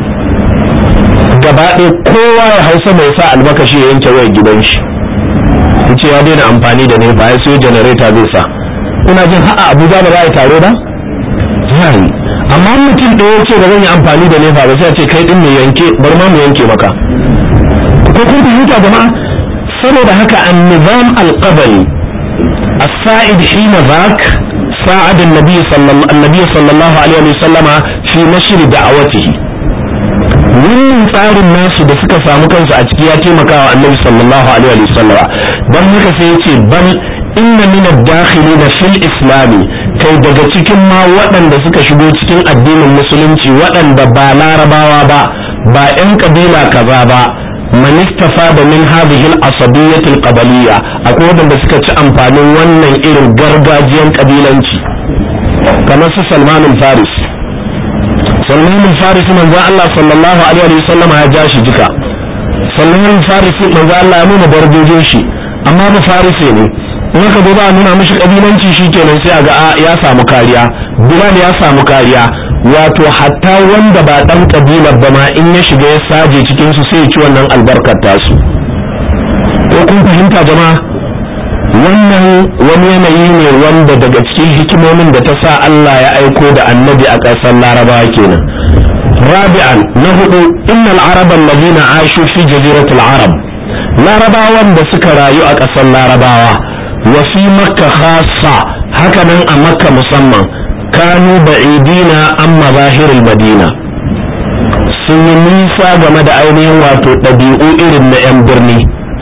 gaba ɗaya kowa ya hausa mai sa albakashi ya yanke wayar gidan shi, ce ya daina amfani da nefa, ya siyo janareta zai sa. kuna jin ha'a Abuja ba za a yi taro ba? zai. amma mutum ɗaya ya ce ba zan yi amfani da nefa ba, sai a ce kai ɗin mai yanke, bar ma mu yanke maka. ko kun fahimta jama'a? saboda haka an-nizam al-qabli as-sa'id hina zak sa'ad an-nabi sallallahu alaihi wa sallama fi nashr da'awatihi. wannan tsarin nasu da suka samu kansu a ciki ya taimaka wa annabi sallallahu alaihi wa sallama. dan haka sai yace bal inna min ad-dakhilina fil islami, kai daga cikin ma waɗanda suka shigo cikin addinin musulunci waɗanda ba larabawa ba, ba 'yan kabila kaza ba, man istafada min hadhihi al-asabiyyah al-qabaliyya, akwai waɗanda suka ci amfanin wannan irin gargajiyan kabilanci, kamar su Salman al-Faris. Salman al-Faris manzo Allah sallallahu alaihi wa sallam ya ja shi jika. Salman al-Faris manzo Allah ya nuna darajojin shi, amma ba Farisi ne. in aka zo ba a nuna mishi kabilanci shikenan sai a ga ya samu kariya. Bilal ya samu kariya, wato hatta wanda ba dan kabilar ba ma in ya shiga ya saje cikin su sai ya ci wannan albarkar tasu. ko kun fahimta jama'a? wannan wani yanayi ne wanda daga cikin hikimomin da ta sa Allah ya aiko da annabi a ƙasar Larabawa kenan. rabi'an na hudu innal araba allazina ashu fi jaziratul arab larabawan da suka rayu a ƙasar larabawa wa fi makka khassa haka nan a makka musamman kanu ba'idina an mazahiril madina sun yi nisa game da ainihin wato ɗabi'u irin na 'yan birni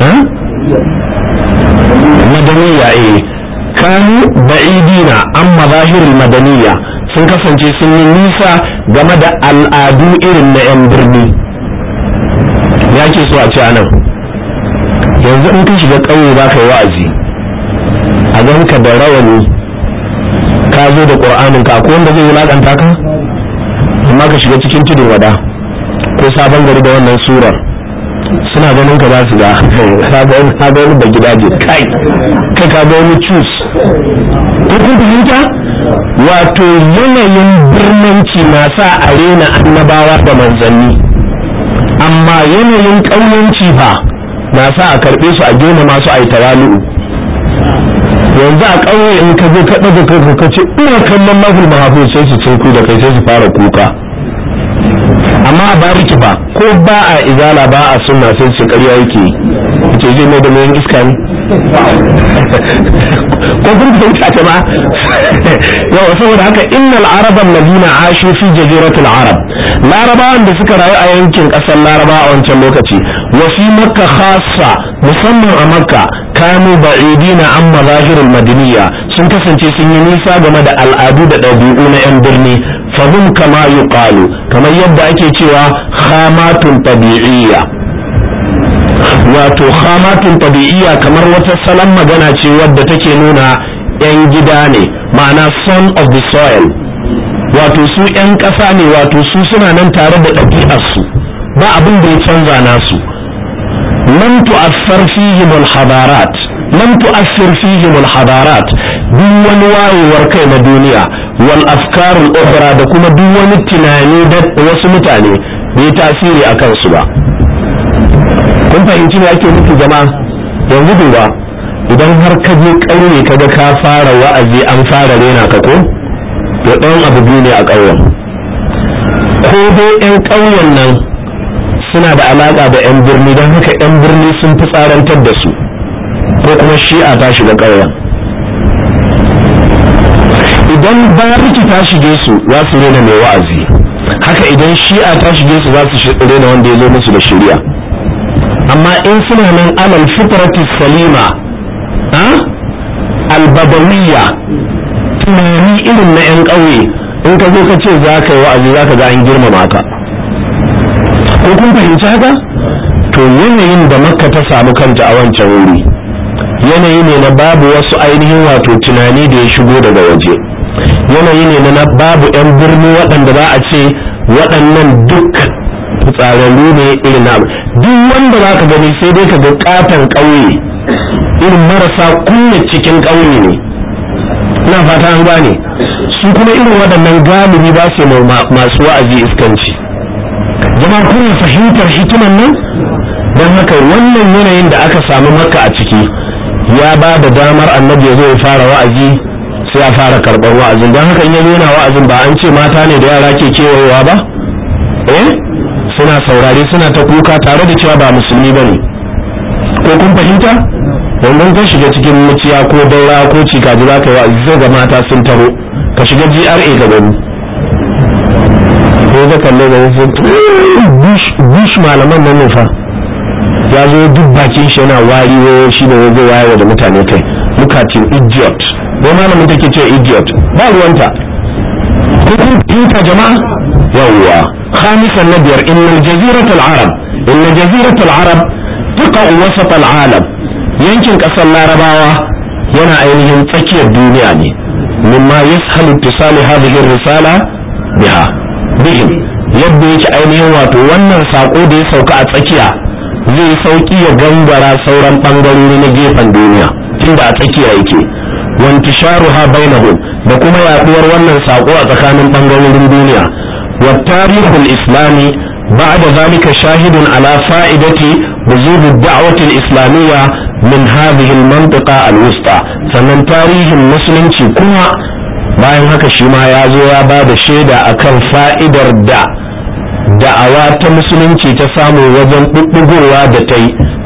madaniya eh kanu ba'idina an mazahiril madaniya sun kasance sun yi nisa game da al'adu irin na 'yan birni. Ya ke so a ce anan yanzu in ka shiga ƙauye za ka yi wa'azi a ganka da rawani ka zo da ƙur'anin ka ko wanda zai wulaƙanta ka amma ka shiga cikin tudun wada ko sabon gari da wannan surar suna ganin ka za su ga ka ga wani bagidaje kai kai ka ga wani cus ko kun fahimta wato yanayin birnanci na sa a rena annabawa da manzanni amma yanayin ƙauyanci fa na sa a karɓe su a gina masu a yi tawalu'u. Yanzu a ƙauye in ka zo ka ɗaga kanka ka ce ina kallon mahul mahafu sai su cinku da kai sai su fara kuka, amma a bariki ba ko ba a izala ba a sunna sai su ƙarya yake ce zai mai da mai iska ne ko kun fahimta ta ba yawa saboda haka innal araban ladina ashu fi jaziratul arab larabawan da suka rayu a yankin ƙasar laraba a wancan lokaci wa fi makka khassa musamman a makka kanu ba'idina an mazahirul madaniya sun kasance sun yi nisa game da al'adu da ɗabi'u na 'yan birni fahim kama yuqalu kamar yadda ake cewa khamatun tabi'iyya wato khamatun tabi'iyya kamar wata salon magana ce wadda take nuna 'yan gida ne ma'ana son of the soil wato su 'yan ƙasa ne wato su suna nan tare da ɗabi'arsu ba abin da ya canza nasu lam tu'assar fihim al-hadarat lam tu'assir fihim al-hadarat duk wani wayewar kai na duniya wal afkar al-ukhra da kuma duk wani tunani da wasu mutane bai tasiri akan su ba. Kun fahimci me ake nufi jama'a? Yanzu duba idan har ka je ƙauye kaga ka fara wa'azi an fara rena ka ko to ɗayan abu biyu ne a ƙauyen ko dai 'yan ƙauyen nan suna da alaƙa da 'yan birni don haka 'yan birni sun fi tsarantar da su ko kuma shi'a ta shiga ƙauyen. Idan bariki ta shige su za su rena mai wa'azi haka idan shi'a ta shige su za su rena wanda ya zo musu da shari'a. Amma in suna nan alal fitrati salima albadawiyya tunani irin na 'yan ƙauye in ka zo ka ce za ka yi wa'azi za ka ga an girmama ka ko kun fahimci haka to yanayin da makka ta samu kanta a wancan wuri yanayi ne na babu wasu ainihin wato tunani da ya shigo daga waje yanayi ne na babu 'yan birni waɗanda za a ce waɗannan duk fitsararru ne irin na duk wanda za ka gani sai dai ka ga katon ƙauye irin marasa kunya cikin ƙauye ne ina fata an gane su kuma irin waɗannan galibi ba su masu wa'azi iskanci jama'a kuna fahimtar hikiman nan don haka wannan yanayin da aka samu maka a ciki ya ba da damar annabi ya zo ya fara wa'azi sai ya fara karɓar wa'azin don haka in ya yana wa'azin ba an ce mata ne da yara ke kewayewa ba eh suna saurare suna ta kuka tare da cewa ba musulmi ba ne ko kun fahimta wannan ka shiga cikin muciya ko daura ko cikaji za ka yi wa'azi sai ga mata sun taro ka shiga G R A ka gani ko ga kalle ga wasu bush malaman nan nufa ya zo duk bakin shi yana wari wayo shi da wazo wayo da mutane kai lokacin idiot ko malamin take ce idiot ba ruwanta ko kun fahimta jama'a yawwa خامسا نبير إن الجزيرة العرب إن جزيرة العرب تقع وسط العالم يمكن كسر العرباوة ينا أينهم تكي الدنيا مما يسهل اتصال هذه الرسالة بها بهم yadda yake ainihin wato wannan sako da ya sauka a tsakiya zai sauki ya gangara sauran bangarori na gefen duniya tunda a tsakiya yake wantisharuha bainahum da kuma yaduwar wannan sako a tsakanin bangarorin duniya والتاريخ الإسلامي بعد ذلك شاهد على فائدة وجود الدعوة الإسلامية من هذه المنطقة الوسطى فمن تاريخ المسلم كما bayan haka shi ma ya zo ya ba da shaida akan fa'idar da da'awa ta musulunci ta samu wajen ɗuɗɗugowa da ta yi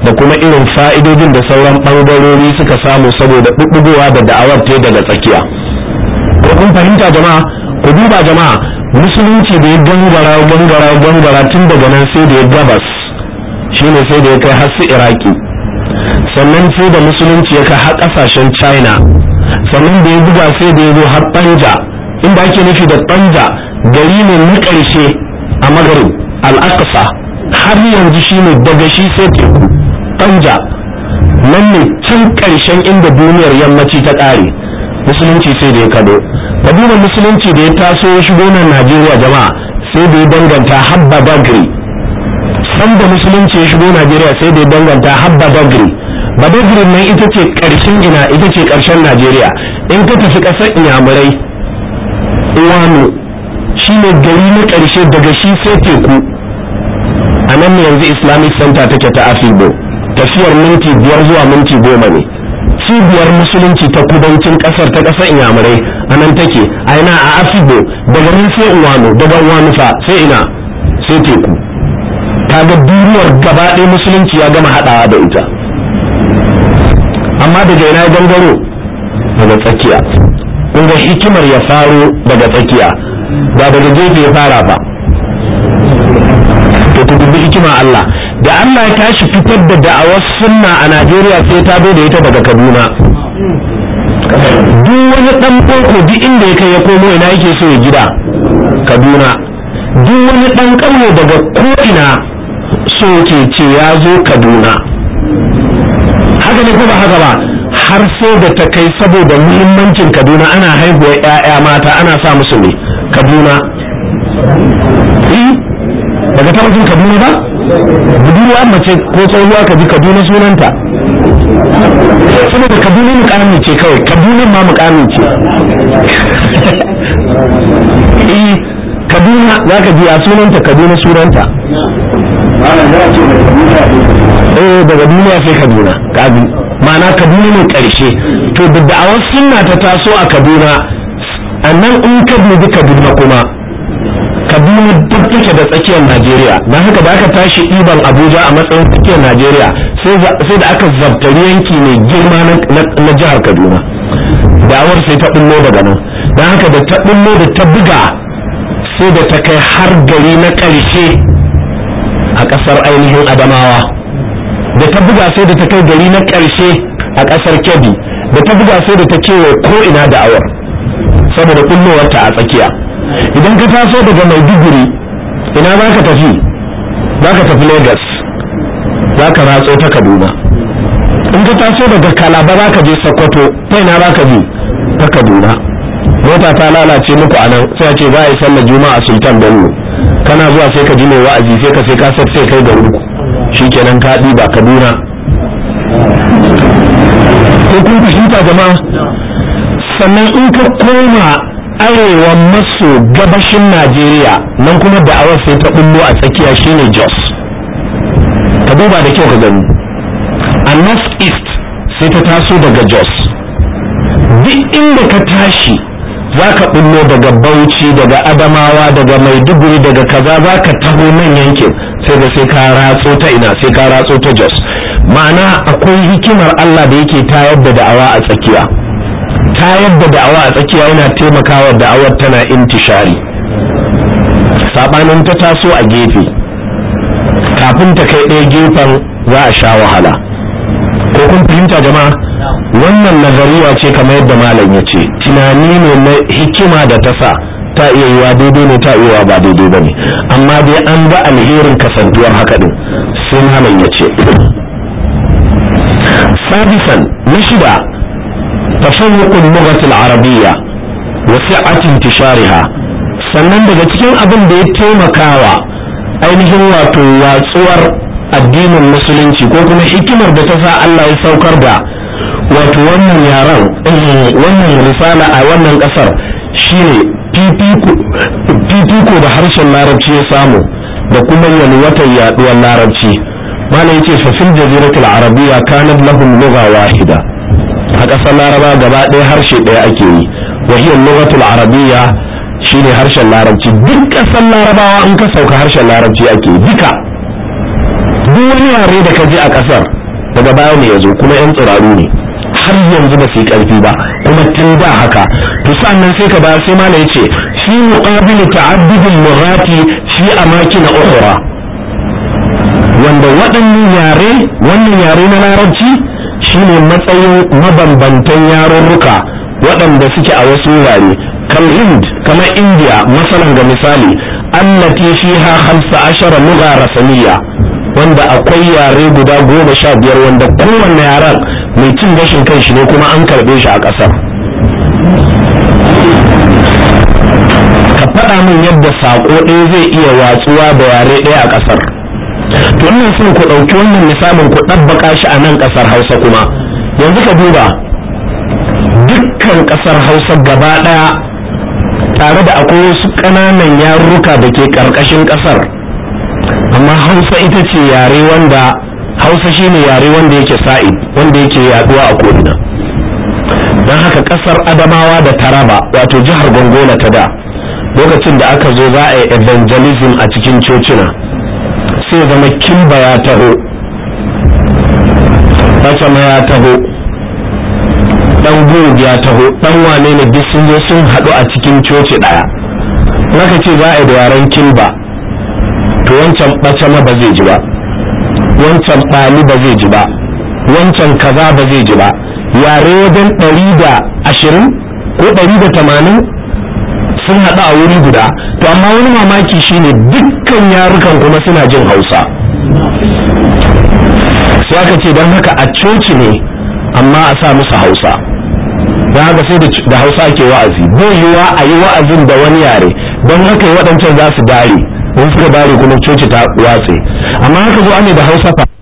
da kuma irin fa'idodin da sauran ɓangarori suka samu saboda ɓuɓɓugowa da da'awar ta daga tsakiya. ko kun fahimta jama'a? ku duba jama'a, musulunci da ya gangara gangara gangara tun daga nan sai da ya gabas, shine sai da ya kai har su iraki, sannan sai da musulunci ya kai har ƙasashen china, sannan da ya buga sai da ya zo har banja, inda ake nufi da banja gari ne na ƙarshe a magarib al-aqsa, har yanzu shine daga shi sai teku. Tanja nan ne can ƙarshen inda duniyar yammaci ta ƙare, musulunci sai da ya kado. Kabilar musulunci da ya taso ya shigo nan Najeriya jama'a sai da ya danganta habba bagri. San da musulunci ya shigo Najeriya sai da ya danganta habba bagri. Badagri nan ita ce ƙarshen ina, ita ce ƙarshen Najeriya. In ka tafi ƙasar Inyamurai, Uwanu shi ne gari na ƙarshe, daga shi sai teku. A nan ne yanzu Islamic Center take ta Afibo. Tafiyar minti biyar zuwa minti goma ne. Cibiyar musulunci ta kudancin kasar ta kasar Inyamurai a nan take, a ina a Afibo, daga nan sai Uwano, daga Uwano fa sai ina sai teku. Kaga duniyar gaba ɗaya musulunci ya gama haɗawa da ita. Amma daga ina gangaro? Daga tsakiya. Kun ga hikimar ya faro daga tsakiya, ba daga gefe ya fara ba. To ku dubi hikima Allah. Da Allah ya tashi fitar da da'awar sunna a Najeriya sai ta zo da ita daga Kaduna. Duk wani dan boko duk inda ya kai ya komo ina yake so ya gida? Kaduna. Duk wani dan ƙauye daga ko'ina so ke ce ya zo Kaduna. Haka ne ko ba haka ba? Har sai da ta kai saboda muhimmancin Kaduna ana haihuwar 'ya'ya mata ana sa musu ne Kaduna. Daga tabbacin Kaduna ba? budurwa mace ko tsohuwa ka ji Kaduna sunanta, saboda Kaduna mukami ce kawai, Kaduna ma mukami ce. eh Kaduna za ka ji a sunanta Kaduna sunanta. eh daga duniya sai Kaduna kaji, ma'ana Kaduna ne karshe. To da da'awar sunna ta taso a Kaduna, annan in ka dubi Kaduna kuma Kaduna duk take da tsakiyar Najeriya, na haka da aka tashi ɗiban Abuja a matsayin tsakiyar Najeriya sai da aka zabtari yanki mai girma na jihar Kaduna. Da'awar sai ta bullo daga nan, don haka da ta bullo da ta buga sai da ta kai har gari na ƙarshe a ƙasar ainihin Adamawa, da ta buga sai da ta kai gari na ƙarshe a ƙasar Kebbi, da ta buga sai da ta kewaye ko ina da'awar saboda bullowarta a tsakiya. Idan ka taso daga Maiduguri ina za ka tafi? Za ka tafi Lagos, za ka ratso ta Kaduna. In ka taso daga Kalaba za ka je Sokoto, ta ina za ka je? Ta Kaduna. Mota ta lalace muku a nan sai a ce za a yi sallar Juma'a Sultan Bello, kana zuwa sai ka ji mai wa'azi sai ka sai ka sai kai garin ku, shikenan ka ɗiba Kaduna. Ko kun fahimta jama'a? Sannan in ka koma arewa maso gabashin Najeriya, nan kuma da'awar sai ta bullo a tsakiya shine Jos. Ka duba da kyau ka gani, a North East sai ta taso daga Jos. Duk inda ka tashi za ka bullo daga Bauchi, daga Adamawa, daga Maiduguri, daga kaza za ka taho nan yankin sai da sai ka ratso ta ina, sai ka ratso ta Jos. Ma'ana akwai hikimar Allah da yake tayar da da'awa a tsakiya. Tayar da da'awa a tsakiya yana taimakawa da'awar tana intishari. Sabanin ta taso a gefe, kafin ta kai ɗaya gefen za a sha wahala. Ko kun fahimta jama'a? Wannan nazariya ce kamar yadda malam ya ce, tunani ne na hikima da ta sa ta iya yiwa daidai ne, ta iya ba daidai ba ne, amma dai an ga alherin kasantuwar haka din. Sai malam ya ce sadisan na shida تفوق اللغة العربية وسعة انتشارها. sannan daga cikin abin da ya taimakawa ainihin wato watsuwar addinin musulunci ko kuma hikimar da ta sa Allah ya saukar da wato wannan yaran wannan risala a wannan kasar shine fifiko da harshen larabci ya samu da kuma yalwatar yaduwar larabci. malai yace fa fil jaziratul arabiyya kanat lahum lugha wahida, a ƙasar laraba gaba ɗaya harshe ɗaya ake yi, wahiyar lughatul arabiyya shine harshen larabci. Duk ƙasar larabawa in ka sauka harshen larabci ake yi duka duk wani yare da ka je a ƙasar daga baya ne ya zo kuma yan tsiraru ne har yanzu ba su yi ƙarfi ba kuma tun da haka to sannan sai ka ba sai mala yace fi muqabil ta'addud al-lughati fi amakin ukhra wanda waɗannan yare wannan yare na larabci shine matsayin mabambantan yarurruka waɗanda suke a wasu wurare kal hind kamar india masalan ga misali allati fiha khamsa ashara lugha rasmiya wanda akwai yare guda goma sha biyar wanda kowanne yaren mai cin gashin kanshi ne kuma an karbe shi a ƙasar ka faɗa min yadda saƙo ɗaya zai iya watsuwa da yare ɗaya a ƙasar to ina son ku ɗauki wannan misalin ku ɗabbaka shi a nan ƙasar hausa kuma yanzu ka duba dukkan ƙasar hausa gaba ɗaya tare da akwai wasu ƙananan yarurruka da ke ƙarƙashin ƙasar amma hausa ita ce yare wanda hausa shine yare wanda yake sa'id wanda yake yaduwa a ko'ina don haka ƙasar adamawa da taraba wato jihar gongola ta da lokacin da aka zo za a yi evangelism a cikin cocina sai zama kimba ya taho fasama ya taho dan gurg ya taho dan wane ne duk sun zo sun haɗu a cikin coci ɗaya naka ce za a yi da yaren kimba to wancan ɓacama ba zai ji ba wancan ɓali ba zai ji ba wancan kaza ba zai ji ba yare wajen ɗari da ashirin ko ɗari da tamanin sun haɗu a wuri guda to amma wani mamaki shine dukkan yarukan kuma suna jin hausa sai aka ce don haka a coci ne amma a sa musu hausa don haka sai da hausa ake wa'azi bai yiwa a yi wa'azin da wani yare don haka yi waɗancan za su dare in suka dare kuma coci ta watse amma haka zo ne da hausa fa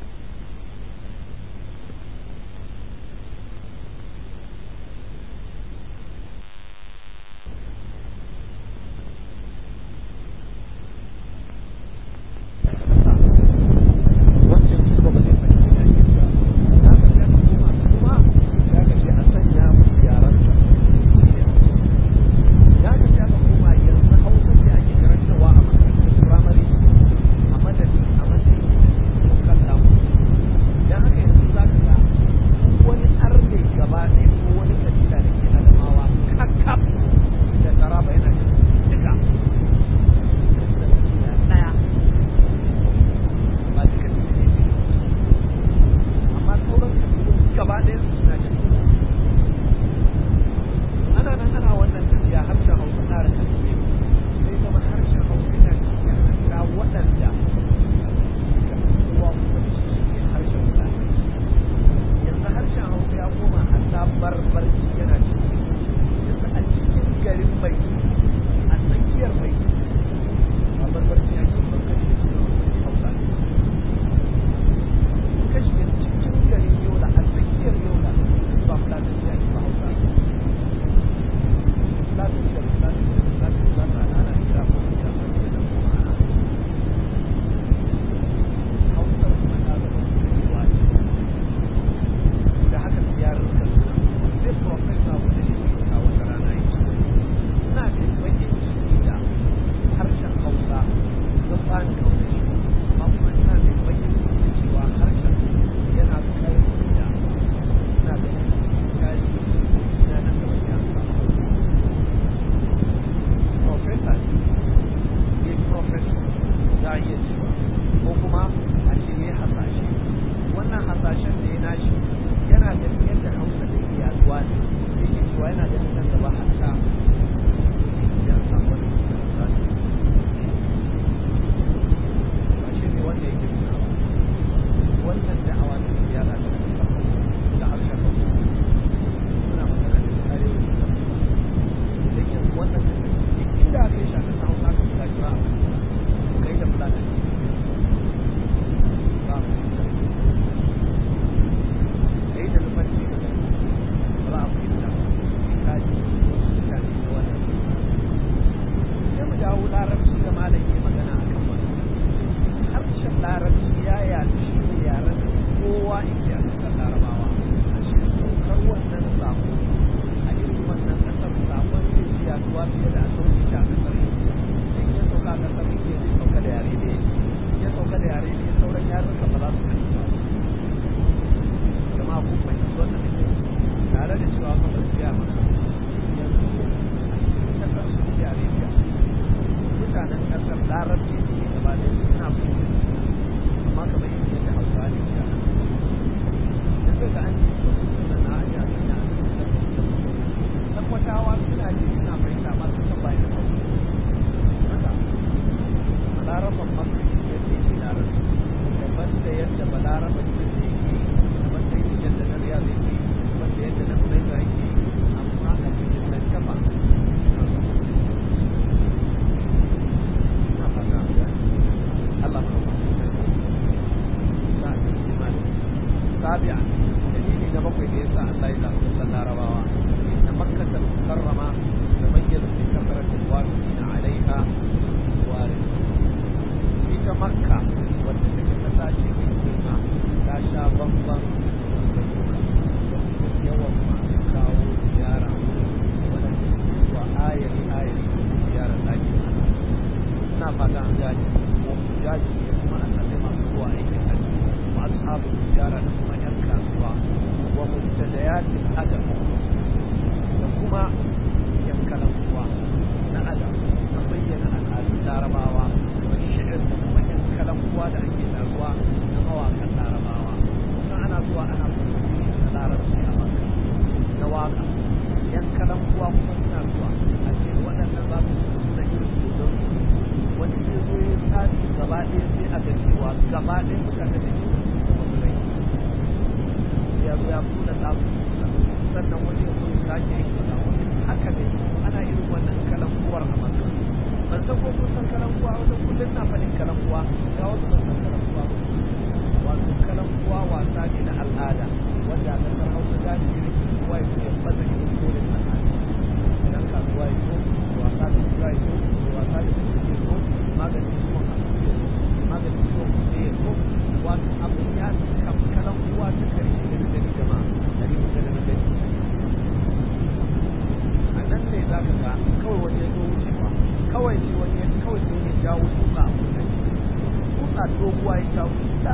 kowa ya shawo da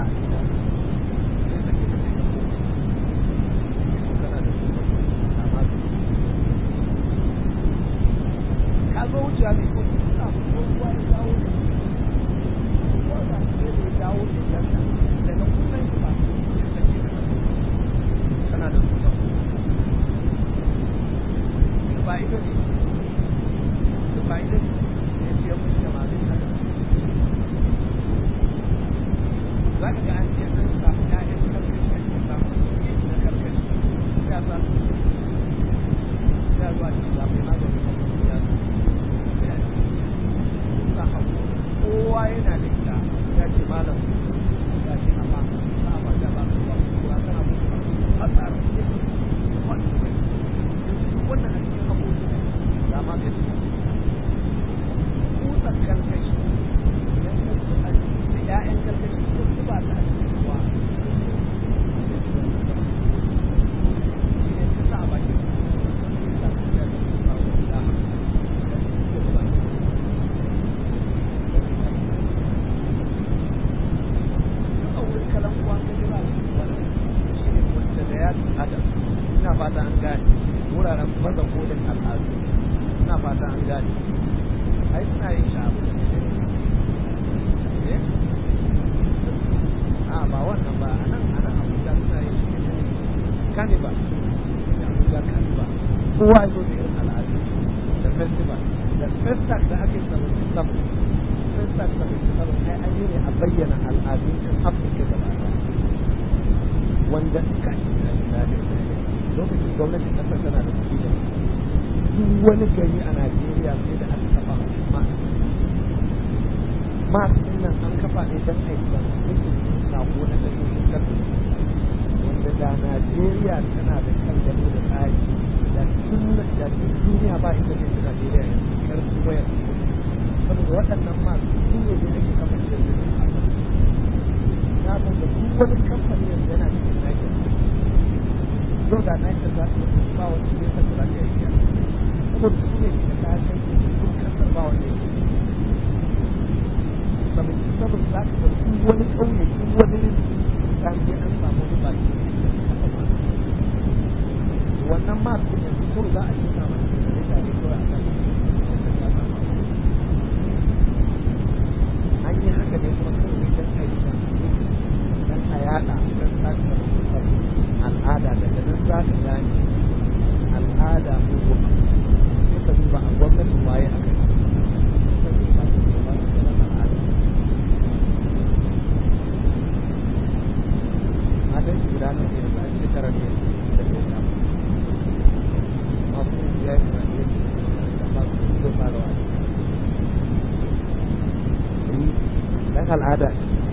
ka zo wucewa ne ko kowa ya shawo kowa da ya shawo ne daga kunan shi ba kana da su ba ita ne ba ita ne ya ce musu da masu haka za ka ga an ce sun samu ƴaƴan karkashi a cikin samun na karkashi ya za su ya zuwa cikin zafi maganin karkashi ya zo ya ce sa hau kowa yana da ita ya ce malam ya ce amma za a bata ba su ba kowa tana mutu a tsarin ne wannan a cikin abubuwa da magani kusan karkashi idan ka zuba da ƴaƴan karkashi ko zuba ta a cikin ruwa shi ne ka sa a baki a wurin kalan kuwa ka jira wani shi ne wanda da ya adam ina fata an gane wuraren baza kolin al'adu ina fata an gane ai suna yin sha'abu eh a ba wannan ba anan ana abuja suna yin shi kaniba da abuja kaniba kowa ya zo da irin al'adu da festival da festival da ake sabon sabon festival sabon sabon ai an yi ne a bayyana al'adun yan afirka da ba wanda suka yi da lokacin gwamnatin kasar tana da kuɗi da duk wani gari a Najeriya sai da aka kafa mas mas din nan an kafa ne don aikin rikin sako na kasashen kasar wanda da Najeriya tana da kan gado da tsari da tun da duniya ba inda zai fi Najeriya yanzu karfi wayar saboda waɗannan mas su ne da ake kafa shi da zai na san da duk wani kamfani yanzu yana cikin Najeriya yau da na yi za su ba wani ne ta kula da yake saboda su ne da ta kai duk kasar ba wani yake saboda saboda za ka ga duk wani ƙauye duk wani ta je an samu wani baki wannan ma su yanzu ko za a yi sama da mutane ko a kan an yi haka ne kuma kawai don aiki don a yada don sake da al'ada daga nan za ka gane al'ada ko suka duba a gwamnatin waye aka yi suka duba a gwamnatin al'ada a dan shi guda nan ne da a shekara ne da ke da masu ya yi na ne da masu ko fara wa dan al'ada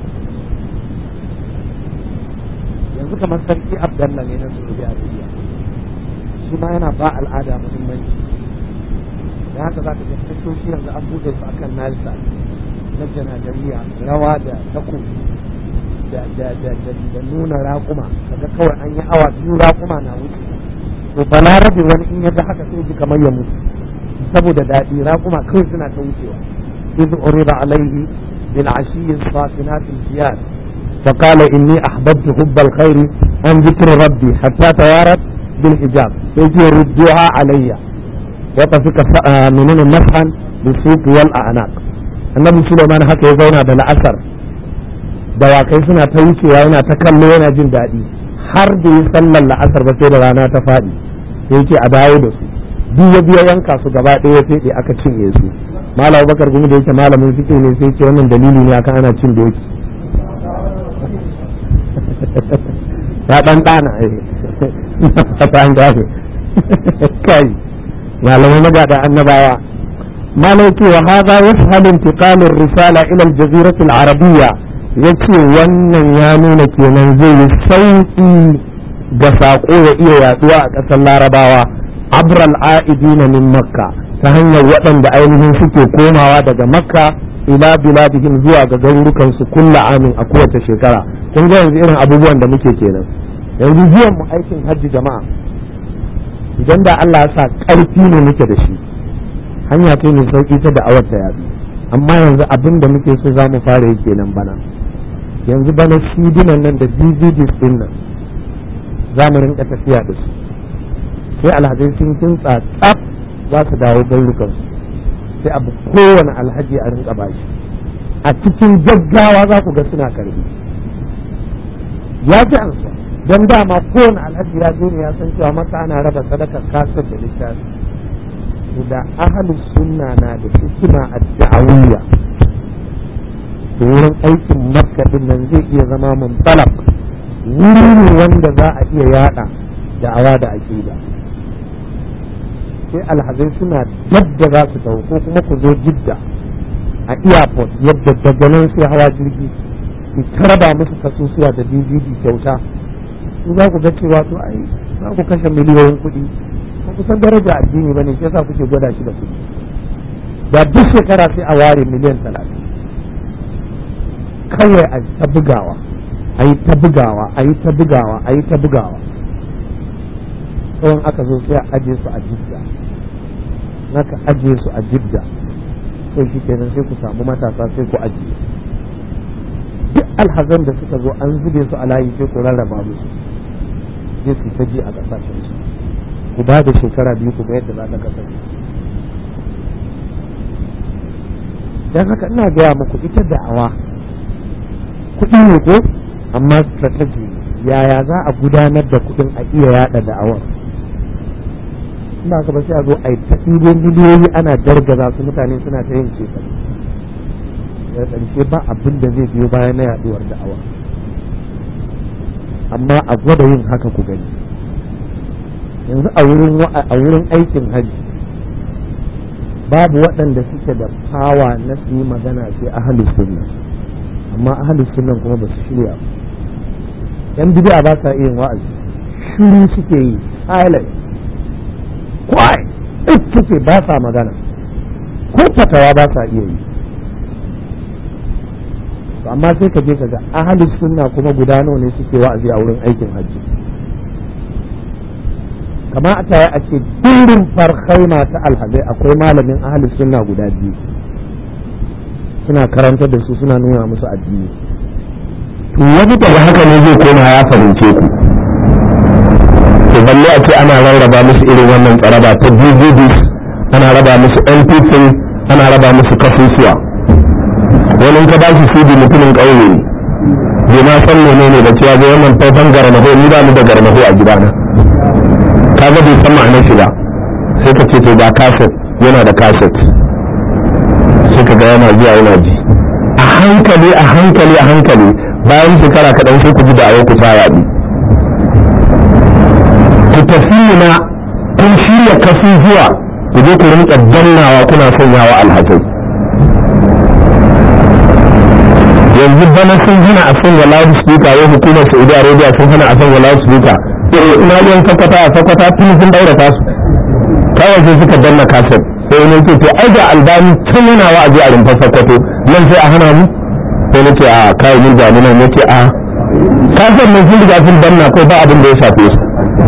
yanzu kamar sarki abdallah ne na saudi arabia shi ma yana ba al'ada muhimmanci da haka za ka ga tashoshi yanzu an buɗe su akan nalsa na janadariya rawa da tako da da da da nuna raƙuma kaga kawai an yi awa biyu raƙuma na wuce to balarabe wani in ya ga haka sai ji kamar ya mutu saboda daɗi raƙuma kawai suna ta wucewa izu uriba alaihi bil ashiyi safinatil fiyad فقال إني أحببت حب الخير عن ذكر ربي حتى توارت بالحجاب يجي ردوها علي وطفق منين مسحا بالسوق والأعناق النبي سليمان haka ya zauna da la'asar dawakai suna ta wucewa yana ta kallo yana jin daɗi har da yi sallar la'asar ba sai da rana ta faɗi sai yake a dawo da su duk ya biya yanka su gaba ɗaya sai aka cinye su malam bakar gumi da yake malamin fiqh ne sai ce wannan dalili ne akan ana cin doki ya dan dana ta an gafe kai malamai magada annabawa malaki wa hadha yashalu intiqal ar-risala ila al-jazirah al-arabiyya yace wannan ya nuna kenan zai yi sauki da sako ya iya yaduwa a ƙasar larabawa abra al-aidin min makka ta hanyar waɗanda ainihin suke komawa daga makka ila biladihim zuwa ga garurukan su kulla amin a kowace shekara kun ga yanzu irin abubuwan da muke kenan yanzu zuwan mu aikin hajji jama'a idan da Allah ya sa ƙarfi ne muke da shi hanya ce mai sauki ta da'awar ta yabi amma yanzu abin da muke so za mu fara yi kenan bana yanzu bana sidinan nan da D V Ds din nan za mu rinka tafiya da su sai alhazai sun kintsa tsaf za su dawo garurukansu sai abu kowane alhaji a rinka bashi a cikin gaggawa za ku ga suna karbi ya fi ansa don dama kowane alhaji ya zo ne ya san cewa maka ana raba sadakar kasar da littafi da ahalus sunna na da hikima a da'awiyya da wurin aikin makka din nan zai iya zama muntalaq wuri ne wanda za a iya yada da'awa da aqida sai alhazai suna dabda za su tawo ko kuma ku zo jidda a airport yadda daga nan sai hawa jirgi ku taraba musu kasusuwa da D V D kyauta su za ku ga cewa to ai za ku kashe miliyoyin kuɗi ba ku san daraja addini ba ne sai sa kuke gwada shi da kuɗi da duk shekara sai a ware miliyan talatin kawai a ta bugawa a yi ta bugawa a yi ta bugawa a yi ta bugawa tsawon aka zo sai a aje su a jidda naka aje su a jidda sai shi kenan sai ku samu matasa sai ku ajiye duk alhazan da suka zo an zube su a layi sai ku rarraba musu sai su ta ji a ƙasashen su ku ba da shekara biyu ku ga yadda za ta kasance don haka ina gaya muku ita da'awa kuɗi ne ko amma strategy yaya za a gudanar da kuɗin a iya yada da'awar ina ka ba sai a zo a yi ta ɗigon miliyoyi ana gargaza su mutane suna ta yin shekaru da ƙarshe ba abin da zai biyo bayan na yaduwar da'awa amma a gwada yin haka ku gani yanzu a wurin a wurin aikin hajji babu waɗanda suke da fawa na su yi magana sai ahlus sunna amma ahlus sunna kuma ba su shirya ba yan bid'a ba sa iya wa'azi shiru suke yi silent quiet duk suke ba sa magana ko fatawa ba sa iya yi amma sai ka je ka ga ahlus sunna kuma guda nawa ne suke wa'azi a wurin aikin hajji kama a tare a ce dirin farkai masu alhazai akwai malamin ahlus sunna guda biyu suna karantar da su suna nuna musu addini to wani daga haka ne zai koma ya fahimce ku to balle a ce ana rarraba musu irin wannan tsaraba ta D V Ds ana raba musu M P three ana raba musu kasusuwa wani ka ba shi C D mutumin ƙauye ne bai ma san menene da cewa ga wannan faifan garmaho ni ba ni da garmaho a gidana kaga bai san ma'anar shi ba sai ka ce to ga kaset yana da kaset sai ka ga yana zuwa yana ji a hankali a hankali a hankali bayan shekara kaɗan sai ku ji da ku ta yaɗu ku tafi na kun shirya kasu zuwa ku je ku rinka dannawa kuna sanyawa alhazai yanzu bana sun hana a sanya loud speaker yau hukumar Saudi Arabia sun hana a sanya loud speaker ina yin sakwata a sakwata tun sun daura tasu kawai sai suka danna kaset sai wani ce to ai da albani tun yana wa'azi a rumfar sakwato nan sai a hana mu sai na ce a kayan yin jami'a ya ce a kaset mai sun riga sun danna ko ba abin da ya shafe su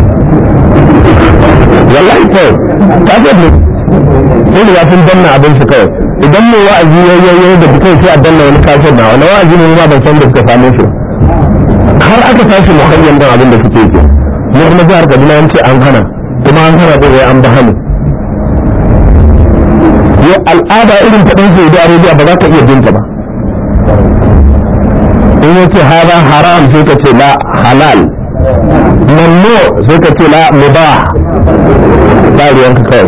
wallahi kawai kaset ne sun riga sun danna abin su kawai idan mai wa'azi ya yi da kai sai a danna wani kaset na wani wa'azi ne ma ban san da suka same shi har aka tashi muhayyan don abin da suke ke ne kuma jihar Kaduna an ce an hana kuma an hana da an ba hannu yau al'ada irin ta ɗan Saudi Arabia ba za ka iya binta ba in yace hada haram sai ka ce la halal mamnu sai ka ce la mubah ba ruwanka kawai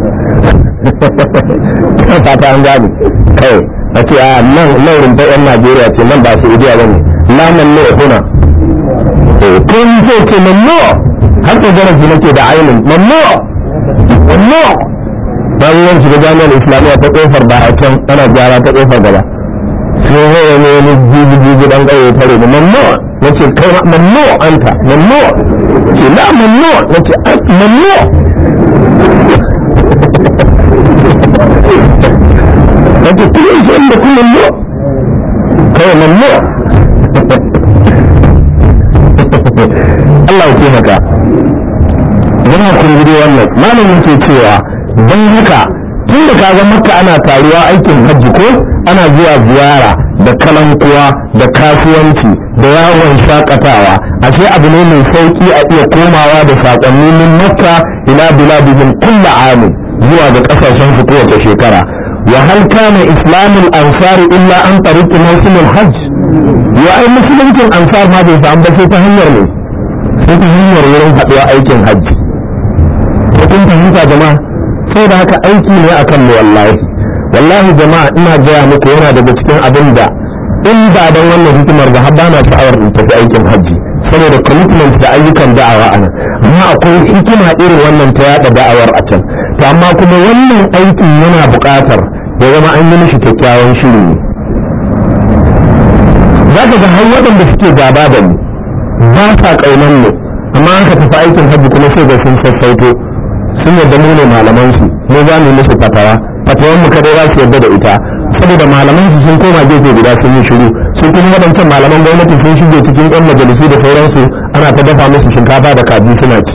ta fata an gani kawai a ce a nan laurin ta yan Najeriya ce nan ba Saudiya ba ne la mamnu huna kun ce ce mamnu har ta gara su nake da ainihin mamnu mamnu bayan shiga jami'ar islamiyya ta kofar ba a can ana gyara ta kofar gaba sai wani ne wani jibi jibi dan ƙauye tare da mamnu nace kai mamnu anta mamnu ce la mamnu nace mamnu nace kuma shi inda kun mamnu kai mamnu Allah ya taimaka yana kun gudu wannan malamin ke cewa don haka tun da kaga makka ana taruwa aikin hajji ko ana zuwa ziyara da kalankuwa da kasuwanci da yawon shakatawa ashe abu ne mai sauki a iya komawa da saƙonni min makka ila biladihim kulla amin zuwa ga ƙasashen su kowace shekara wa hal kana islamul ansar illa an tariqi mawsimul hajj wa ai musuluncin ansar ma bai samu ba sai ta hanyar ne sai ta hanyar wurin haɗuwa aikin hajji ko kun fahimta jama'a sai da haka aiki ne akan mu wallahi wallahi jama'a ina gaya muku yana daga cikin abin da in ba don wannan hikimar da har bana sha'awar in tafi aikin hajji saboda commitment da ayyukan da'awa a nan amma akwai hikima irin wannan ta yada da'awar a can to amma kuma wannan aikin yana buƙatar ya zama an yi mishi kyakkyawan shiri ne za ka ga har waɗanda suke gaba da ni ba sa ƙaunar mu amma an ka tafi aikin hajji kuma sai ga sun sassauto sun yadda mu ne malaman su mu za mu musu fatawa fatawan mu kadai za su yadda da ita saboda malaman su sun koma gefe guda sun yi shiru sun kuma waɗancan malaman gwamnati sun shige cikin ɗan majalisu da sauransu ana ta dafa musu shinkafa da kaji suna ci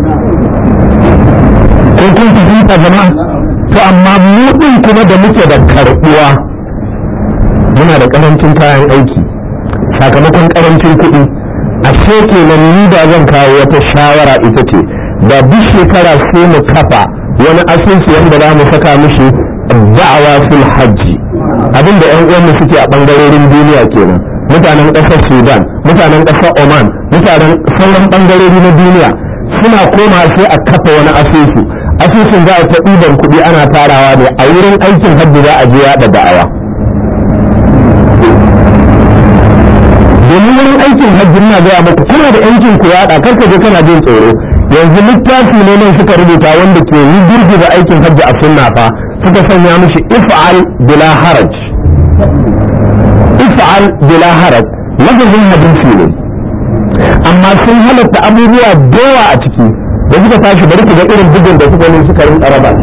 ko kun fahimta jama'a to amma mu ɗin kuma da muke da karɓuwa muna da ƙarancin kayan aiki sakamakon ƙarancin kuɗi ashe kenan ni da zan kawo wata shawara ita ce da duk shekara sai mu kafa wani asusu wanda za mu saka mishi da'awa fil hajji abinda yan uwanmu suke a bangarorin duniya kenan mutanen ƙasar Sudan mutanen ƙasar Oman mutanen sauran bangarori na duniya suna koma sai a kafa wani asusu asusun za a ta ɗiban kuɗi ana tarawa ne a wurin aikin hajji za a je yaɗa da'awa domin wurin aikin hajji na gaya muku kuna da yancin ku yaɗa kar ka je kana jin tsoro yanzu littafi ne nan suka rubuta wanda ke yi girgiza aikin hajji a sunna fa suka sanya mishi if'al bila haraj if'al bila haraj lafazin hadisi ne amma sun halatta abubuwa dawa a ciki da suka tashi bari ku ga irin bugun da suka yi suka rinka raba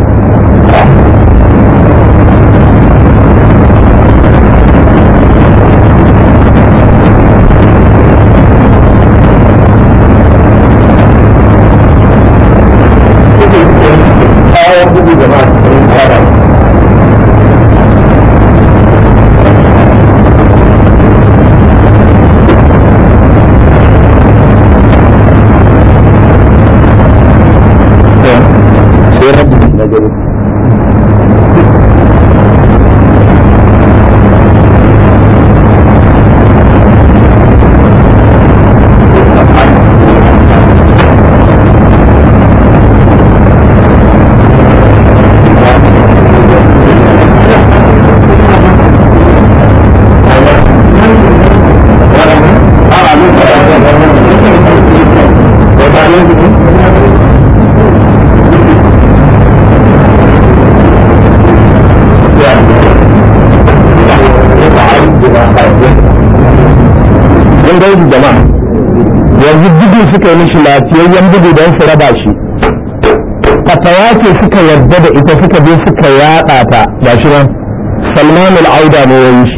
yanzu bugu suka yi mishi lafiyayyen bugu don su raba shi fatawa ce suka yarda da ita suka je suka yada ta ga shi nan Salman al-Auda ne ya yi shi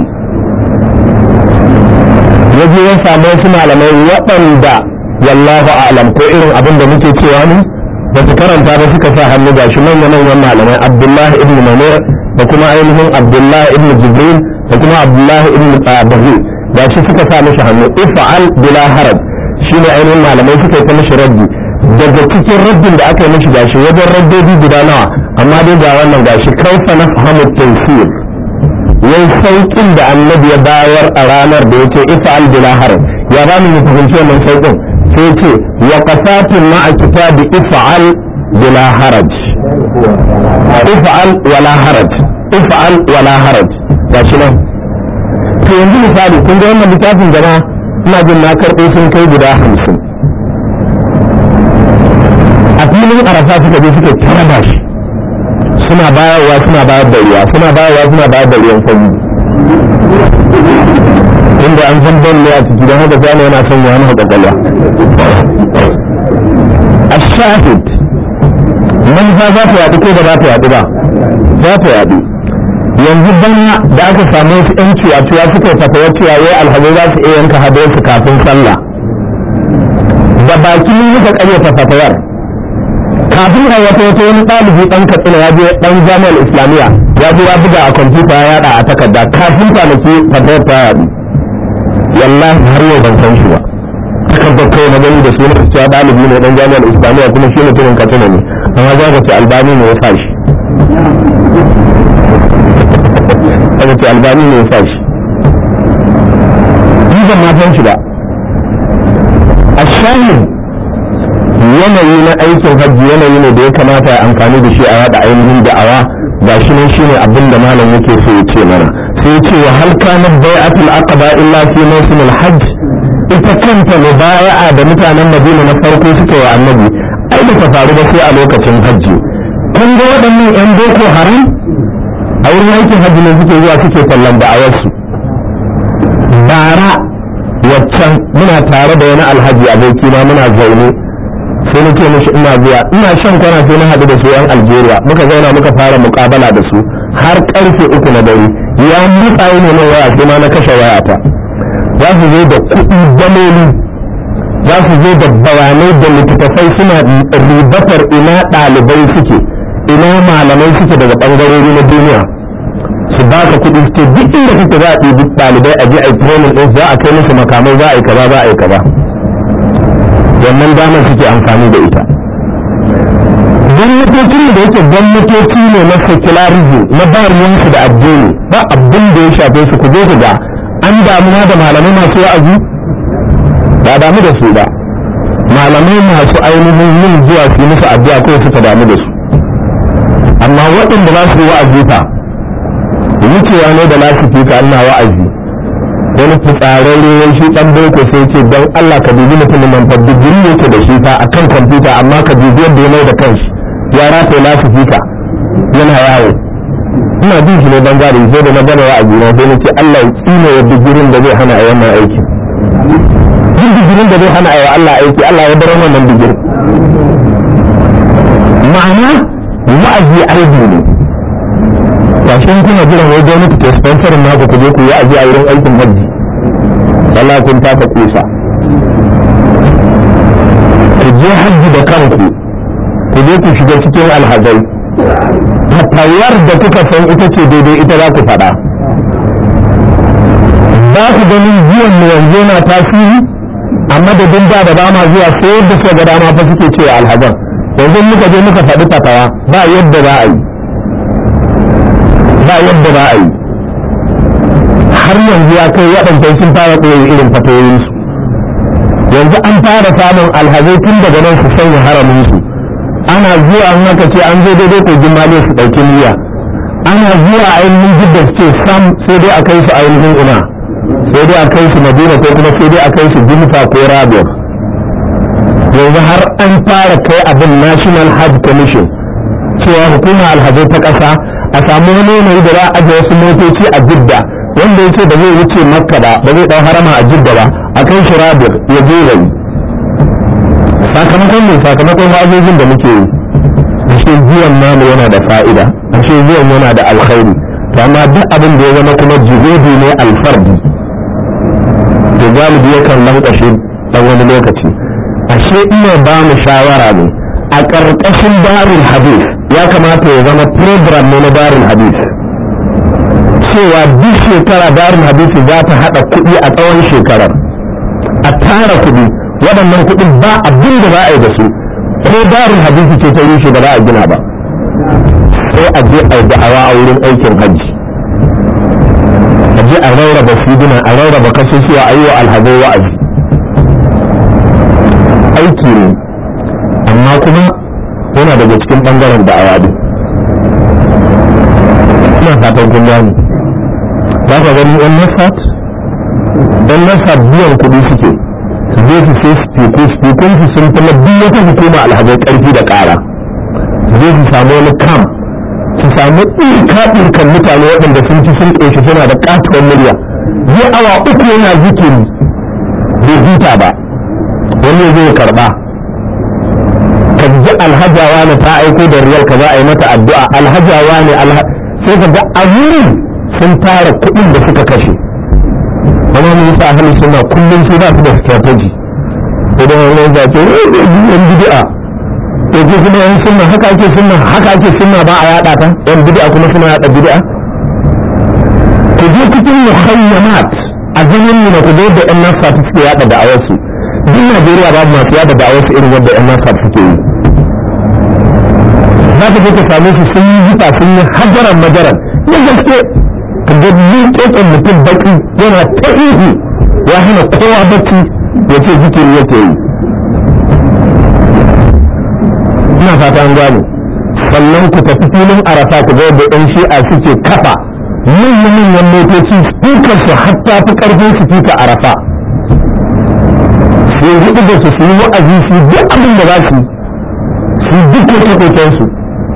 ya je ya samu wasu malamai waɗanda wallahu a'lam ko irin abin da muke cewa ne ba su karanta ba suka sa hannu ga shi manya manyan malamai Abdullahi ibn Mamir da kuma ainihin Abdullahi ibn Jibril da kuma Abdullahi ibn Bahri ga shi suka sa mishi hannu if'al bila haraj shi ne ainihin malamai suka yi ta mishi raddi daga cikin raddin da aka yi mishi gashi wajen raddodi guda nawa amma dai ga wannan gashi kaifa na fahimu tafsir wai sauƙin da annabi ya bayar a ranar da yake if'al bila haraj ya ba mu fahimci wannan sauƙin sai ce wa qafatun ma'a kitabi if'al bila haraj if'al wala haraj if'al wala haraj gashi nan to yanzu misali kun ga wannan littafin jama'a ina jin na karɓo sun kai guda hamsin a filin arafa suka je suka taraba shi suna bayarwa suna bayar da ruwa suna bayarwa suna bayar da ruwan sanyi inda an san ban ne a ciki don haka sani yana son yana kwakwalwa a shahid manufa za ta yaɗu ko ba za ta yaɗu ba za ta yaɗu yanzu bana da aka samu wasu yan ciyaciya suka yi fatawar cewa wai alhazai za su iya yanka hadayarsu kafin sallah da baki muka karyata fatawar kafin a wata wata wani ɗalibi ɗan katsina ya je ɗan jami'ar islamiyya ya je ya buga a kwamfuta ya yada a takarda kafin kwanaki fatawar ta yadu wallahi har yau ban san shi ba takardar kai na gani da sunan cewa ɗalibi ne dan jami'ar islamiyya kuma shi mutumin katsina ne amma za ka ce albani ne ya sa shi aka ce albani ne ya sa shi ni ban ma san shi ba a shahin yanayi na aikin hajji yanayi ne da ya kamata ya amfani da shi a yada ainihin da'awa ga shi nan shine abin da malam yake so ya ce mana sai ya ce wa hal kana bai'atul aqaba illa fi mawsim al-hajj ita kanta mubaya'a da mutanen Madina na farko suke wa annabi ai da ta faru ba sai a lokacin hajji kun ga waɗannan yan boko haram a wurin aikin hajji ne suke zuwa suke kallon da'awarsu bara waccan muna tare da wani alhaji abokina muna zaune sai na ce mishi ina zuwa ina shan kwana sai na haɗu da su yan Algeria muka zauna muka fara muƙabala da su har ƙarfe uku na dare ya mutsa ne min waya sai ma na kashe wayata za su zo da kuɗi daloli za su zo da bayanai da littattafai suna ribatar ina ɗalibai suke ina malamai suke daga ɓangarori na duniya su ba ka kuɗi suke duk inda kuke za a ɗibi ɗalibai a je a yi training ɗin za a kai musu makamai za a yi kaza za a yi kaza wannan damar suke amfani da ita gwamnatoci da yake gwamnatoci ne na secularism na ba ruwansu da addini ba abin da ya shafe su ku je ku ga an damuwa da malamai masu wa'azi ba damu da su ba malamai masu ainihin yin zuwa su musu addu'a ko suka damu da su amma waɗanda za su yi wa'azi fa wucewa ne da lasiki ka ana wa'azi wani fitsararre ya shi ɗan boko sai ce don Allah ka dubi mutumin nan fa digiri yake da shi fa akan kwamfuta amma ka dubi yadda ya mai da kanshi ya rataye lasiki ka yana yawo ina jin shi ne dan gari sai da na gana wa'azi na sai nace Allah ya tsine ya digirin da zai hana a wannan aiki duk digirin da zai hana a Allah aiki Allah ya bar wannan digirin ma'ana wa'azi aibi ne gashin kuna jiran wai gwamnati ta sponsorin naku ku je ku yi aji a wurin aikin hajji Allah kun taka kusa ku je hajji da kanku ku je ku shiga cikin alhazai fatawar da kuka san ita ce daidai ita za ku faɗa ba ku ganin zuwan mu yanzu na tasiri a madadin da da ba ma zuwa sai yadda suka ga dama fa suke cewa alhazan yanzu muka je muka faɗi fatawa ba yadda za a yi ba yadda ba a yi har yanzu ya kai waɗanda sun fara koyi irin fatoyinsu yanzu an fara samun alhazai tun daga nan su sanya haraminsu ana zuwa an haka ce an zo daidai kogin maliya su ɗauki niyya ana zuwa ainihin jidda su ce sam sai dai a kai su ainihin ina sai dai a kai su madina ko kuma sai dai a kai su jimfa ko rabia yanzu har an fara kai abin national hajj commission cewa hukumar alhazai ta ƙasa a samu wani yanayi da za a ajiye wasu motoci a jidda wanda ya ce ba zai wuce makka ba ba zai ɗau harama a jidda ba a kan shi rabir ya je yayi sakamakon ne sakamakon wa'azojin da muke yi ashe zuwan namu yana da fa'ida ashe zuwan yana da alkhairi to amma duk abin da ya zama kuma jihudi ne alfardi to galibi yakan lankwashe ɗan wani lokaci ashe ina ba mu shawara ne a ƙarƙashin darul hadith ya kamata ya zama program ne na darul hadith cewa duk shekara darul hadith za ta haɗa kuɗi a tsawon shekarar a tara kuɗi waɗannan kuɗin ba abin da za a yi da su ko darul hadith ce ta rushe ba za a gina ba sai a je a da'awa a wurin aikin hajji a je a rarraba fiduna a rarraba kasusuwa a yi wa alhazai wa'azi aiki ne amma kuma yana daga cikin ɓangaren da'awa din ina fatan kun gani za ka gani yan nasat yan nasat biyan kuɗi suke su je su sai spiku spikun su sun fi duk wata hukuma alhazai ƙarfi da ƙara su je su samu wani kam su samu ɗirka-ɗirkan mutane waɗanda sun ci sun ƙeshi suna da ƙatuwar murya zai awa uku yana zikiri bai huta ba wani zai karɓa ka ji alhajawa ne ta aiko da riyal ka za a yi mata addu'a alhajawa ne sai ka ga a wurin sun tara kuɗin da suka kashe amma mun sa ahli sunna kullum sai ba su da strategy idan wani ya ce yan bid'a to ke kuma yan sunna haka ake sunna haka ake sunna ba a yada ta yan bid'a kuma suna yada bid'a to je cikin muhayyamat a zaman ne ku da yan nasa suke yada da'awar su duk Najeriya babu masu yada da'awar su irin wanda yan nasa suke yi za ka je ka same su sun yi zufa sun yi hajaran majaran ya gaske ka ga tsotson mutum baki yana ta ihu ya hana kowa bacci ya ce zikiri yake yi ina fata an gane sannan ku tafi filin arafa ku ga yadda yan shi'a suke kafa manyan motoci spikar su hatta fi karfin su fita arafa su yi hudu da su su yi wa'azi su duk abin da za su su duk koke su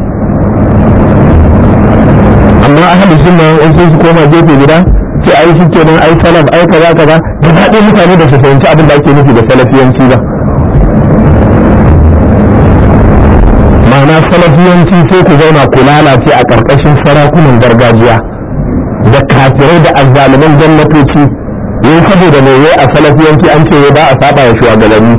amma ahli sunna in sun su koma gefe guda sai ai shi kenan ai salaf ai kaza kaza gaba ɗaya mutane da su fahimci abin da ake nufi da salafiyanci ba ma'ana salafiyanci sai ku zauna ku lalace a ƙarƙashin sarakunan gargajiya da kafirai da azzaluman gwamnatoci yin saboda mai wai a salafiyanci an ce wai ba a saba wa shugabanni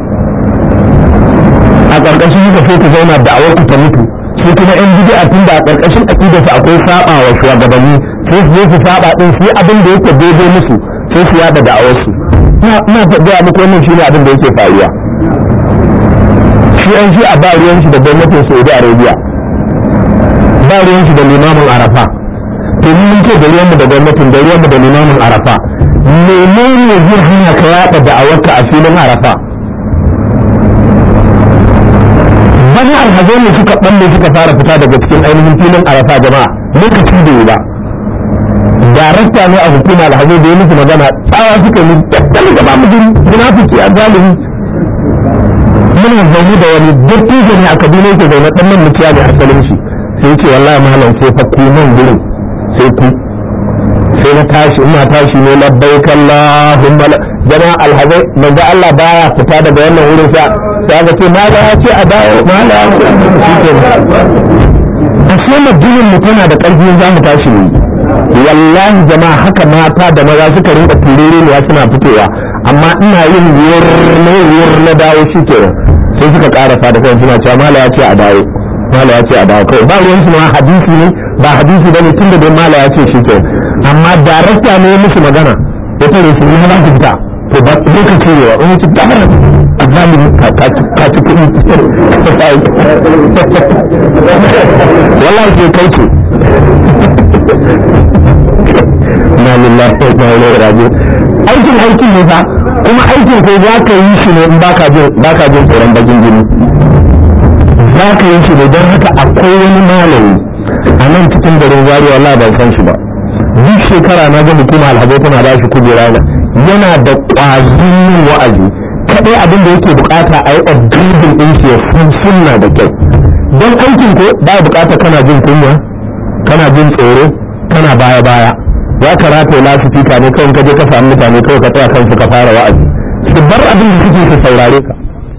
a ƙarƙashin haka sai ku zauna da awar ku ta mutu su kuma yan bid'a tun da a ƙarƙashin aƙidarsu akwai saba wa shugabanni sai su je su saba din su yi abin da yake daidai musu sai su yada da'awarsu ina faɗa muku wannan shine abin da yake faruwa shi an shi a ba ruwan shi da gwamnatin Saudi Arabia ba ruwan shi da limamin Arafa to mun ce da ruwan mu da gwamnatin da ruwan mu da limamin Arafa menene zai hana ka yada da'awarka a filin Arafa bani alhazai ne suka balle suka fara fita daga cikin ainihin filin Arafa jama'a lokacin da yi ba darakta ne a hukumar alhazai da ya musu magana tsawa suka yi tattali gaba mu jin munafiki a zalimi muna zaune da wani dattijo ne a Kaduna yake zaune dan nan mutiya ne asalin shi sai yake wallahi malam sai fa ku nan gurin sai ku sai na tashi ina tashi ne labbaik Allahumma jama'a alhazai manzo Allah baya fita daga wannan wurin sa sai ga ce mala ya ce a dawo mala ya ce a sai madinin mu tana da ƙarfi za mu tashi ne wallahi jama'a haka mata da maza suka rinka turere ne suna fitowa amma ina yin wur na wur na dawo shi kenan sai suka karasa da kai suna cewa mala ya ce a dawo mala ya ce a dawo kai ba ruwan su ma hadisi ne ba hadisi bane tunda dai mala ya ce shi kenan amma darakta ne ya musu magana ya tare su ne ba fita to ba lokaci ne wa wani ci tabar azalimi ka ka ka ci kudi wallahi sai kai ce na lillahi wa inna ilaihi raji'un aikin aikin ne fa kuma aikin ko za ka yi shi ne in baka jin baka jin tsoron bakin jini za ka yi shi ne don haka akwai wani malami a nan cikin garin Zaria wallahi ban san shi ba duk shekara na ga hukuma alhazai tana ba shi kujera na yana da ƙwazon yin wa'azi kaɗai abin da yake bukata a yi upgrading ɗin shi ya sunna da kyau don aikin ko ba bukata kana jin kunya kana jin tsoro kana baya baya ya karata lasifika ne kawai ka je ka samu mutane kawai ka tsaya kansu ka fara wa'azi su bar abin da suke su saurare ka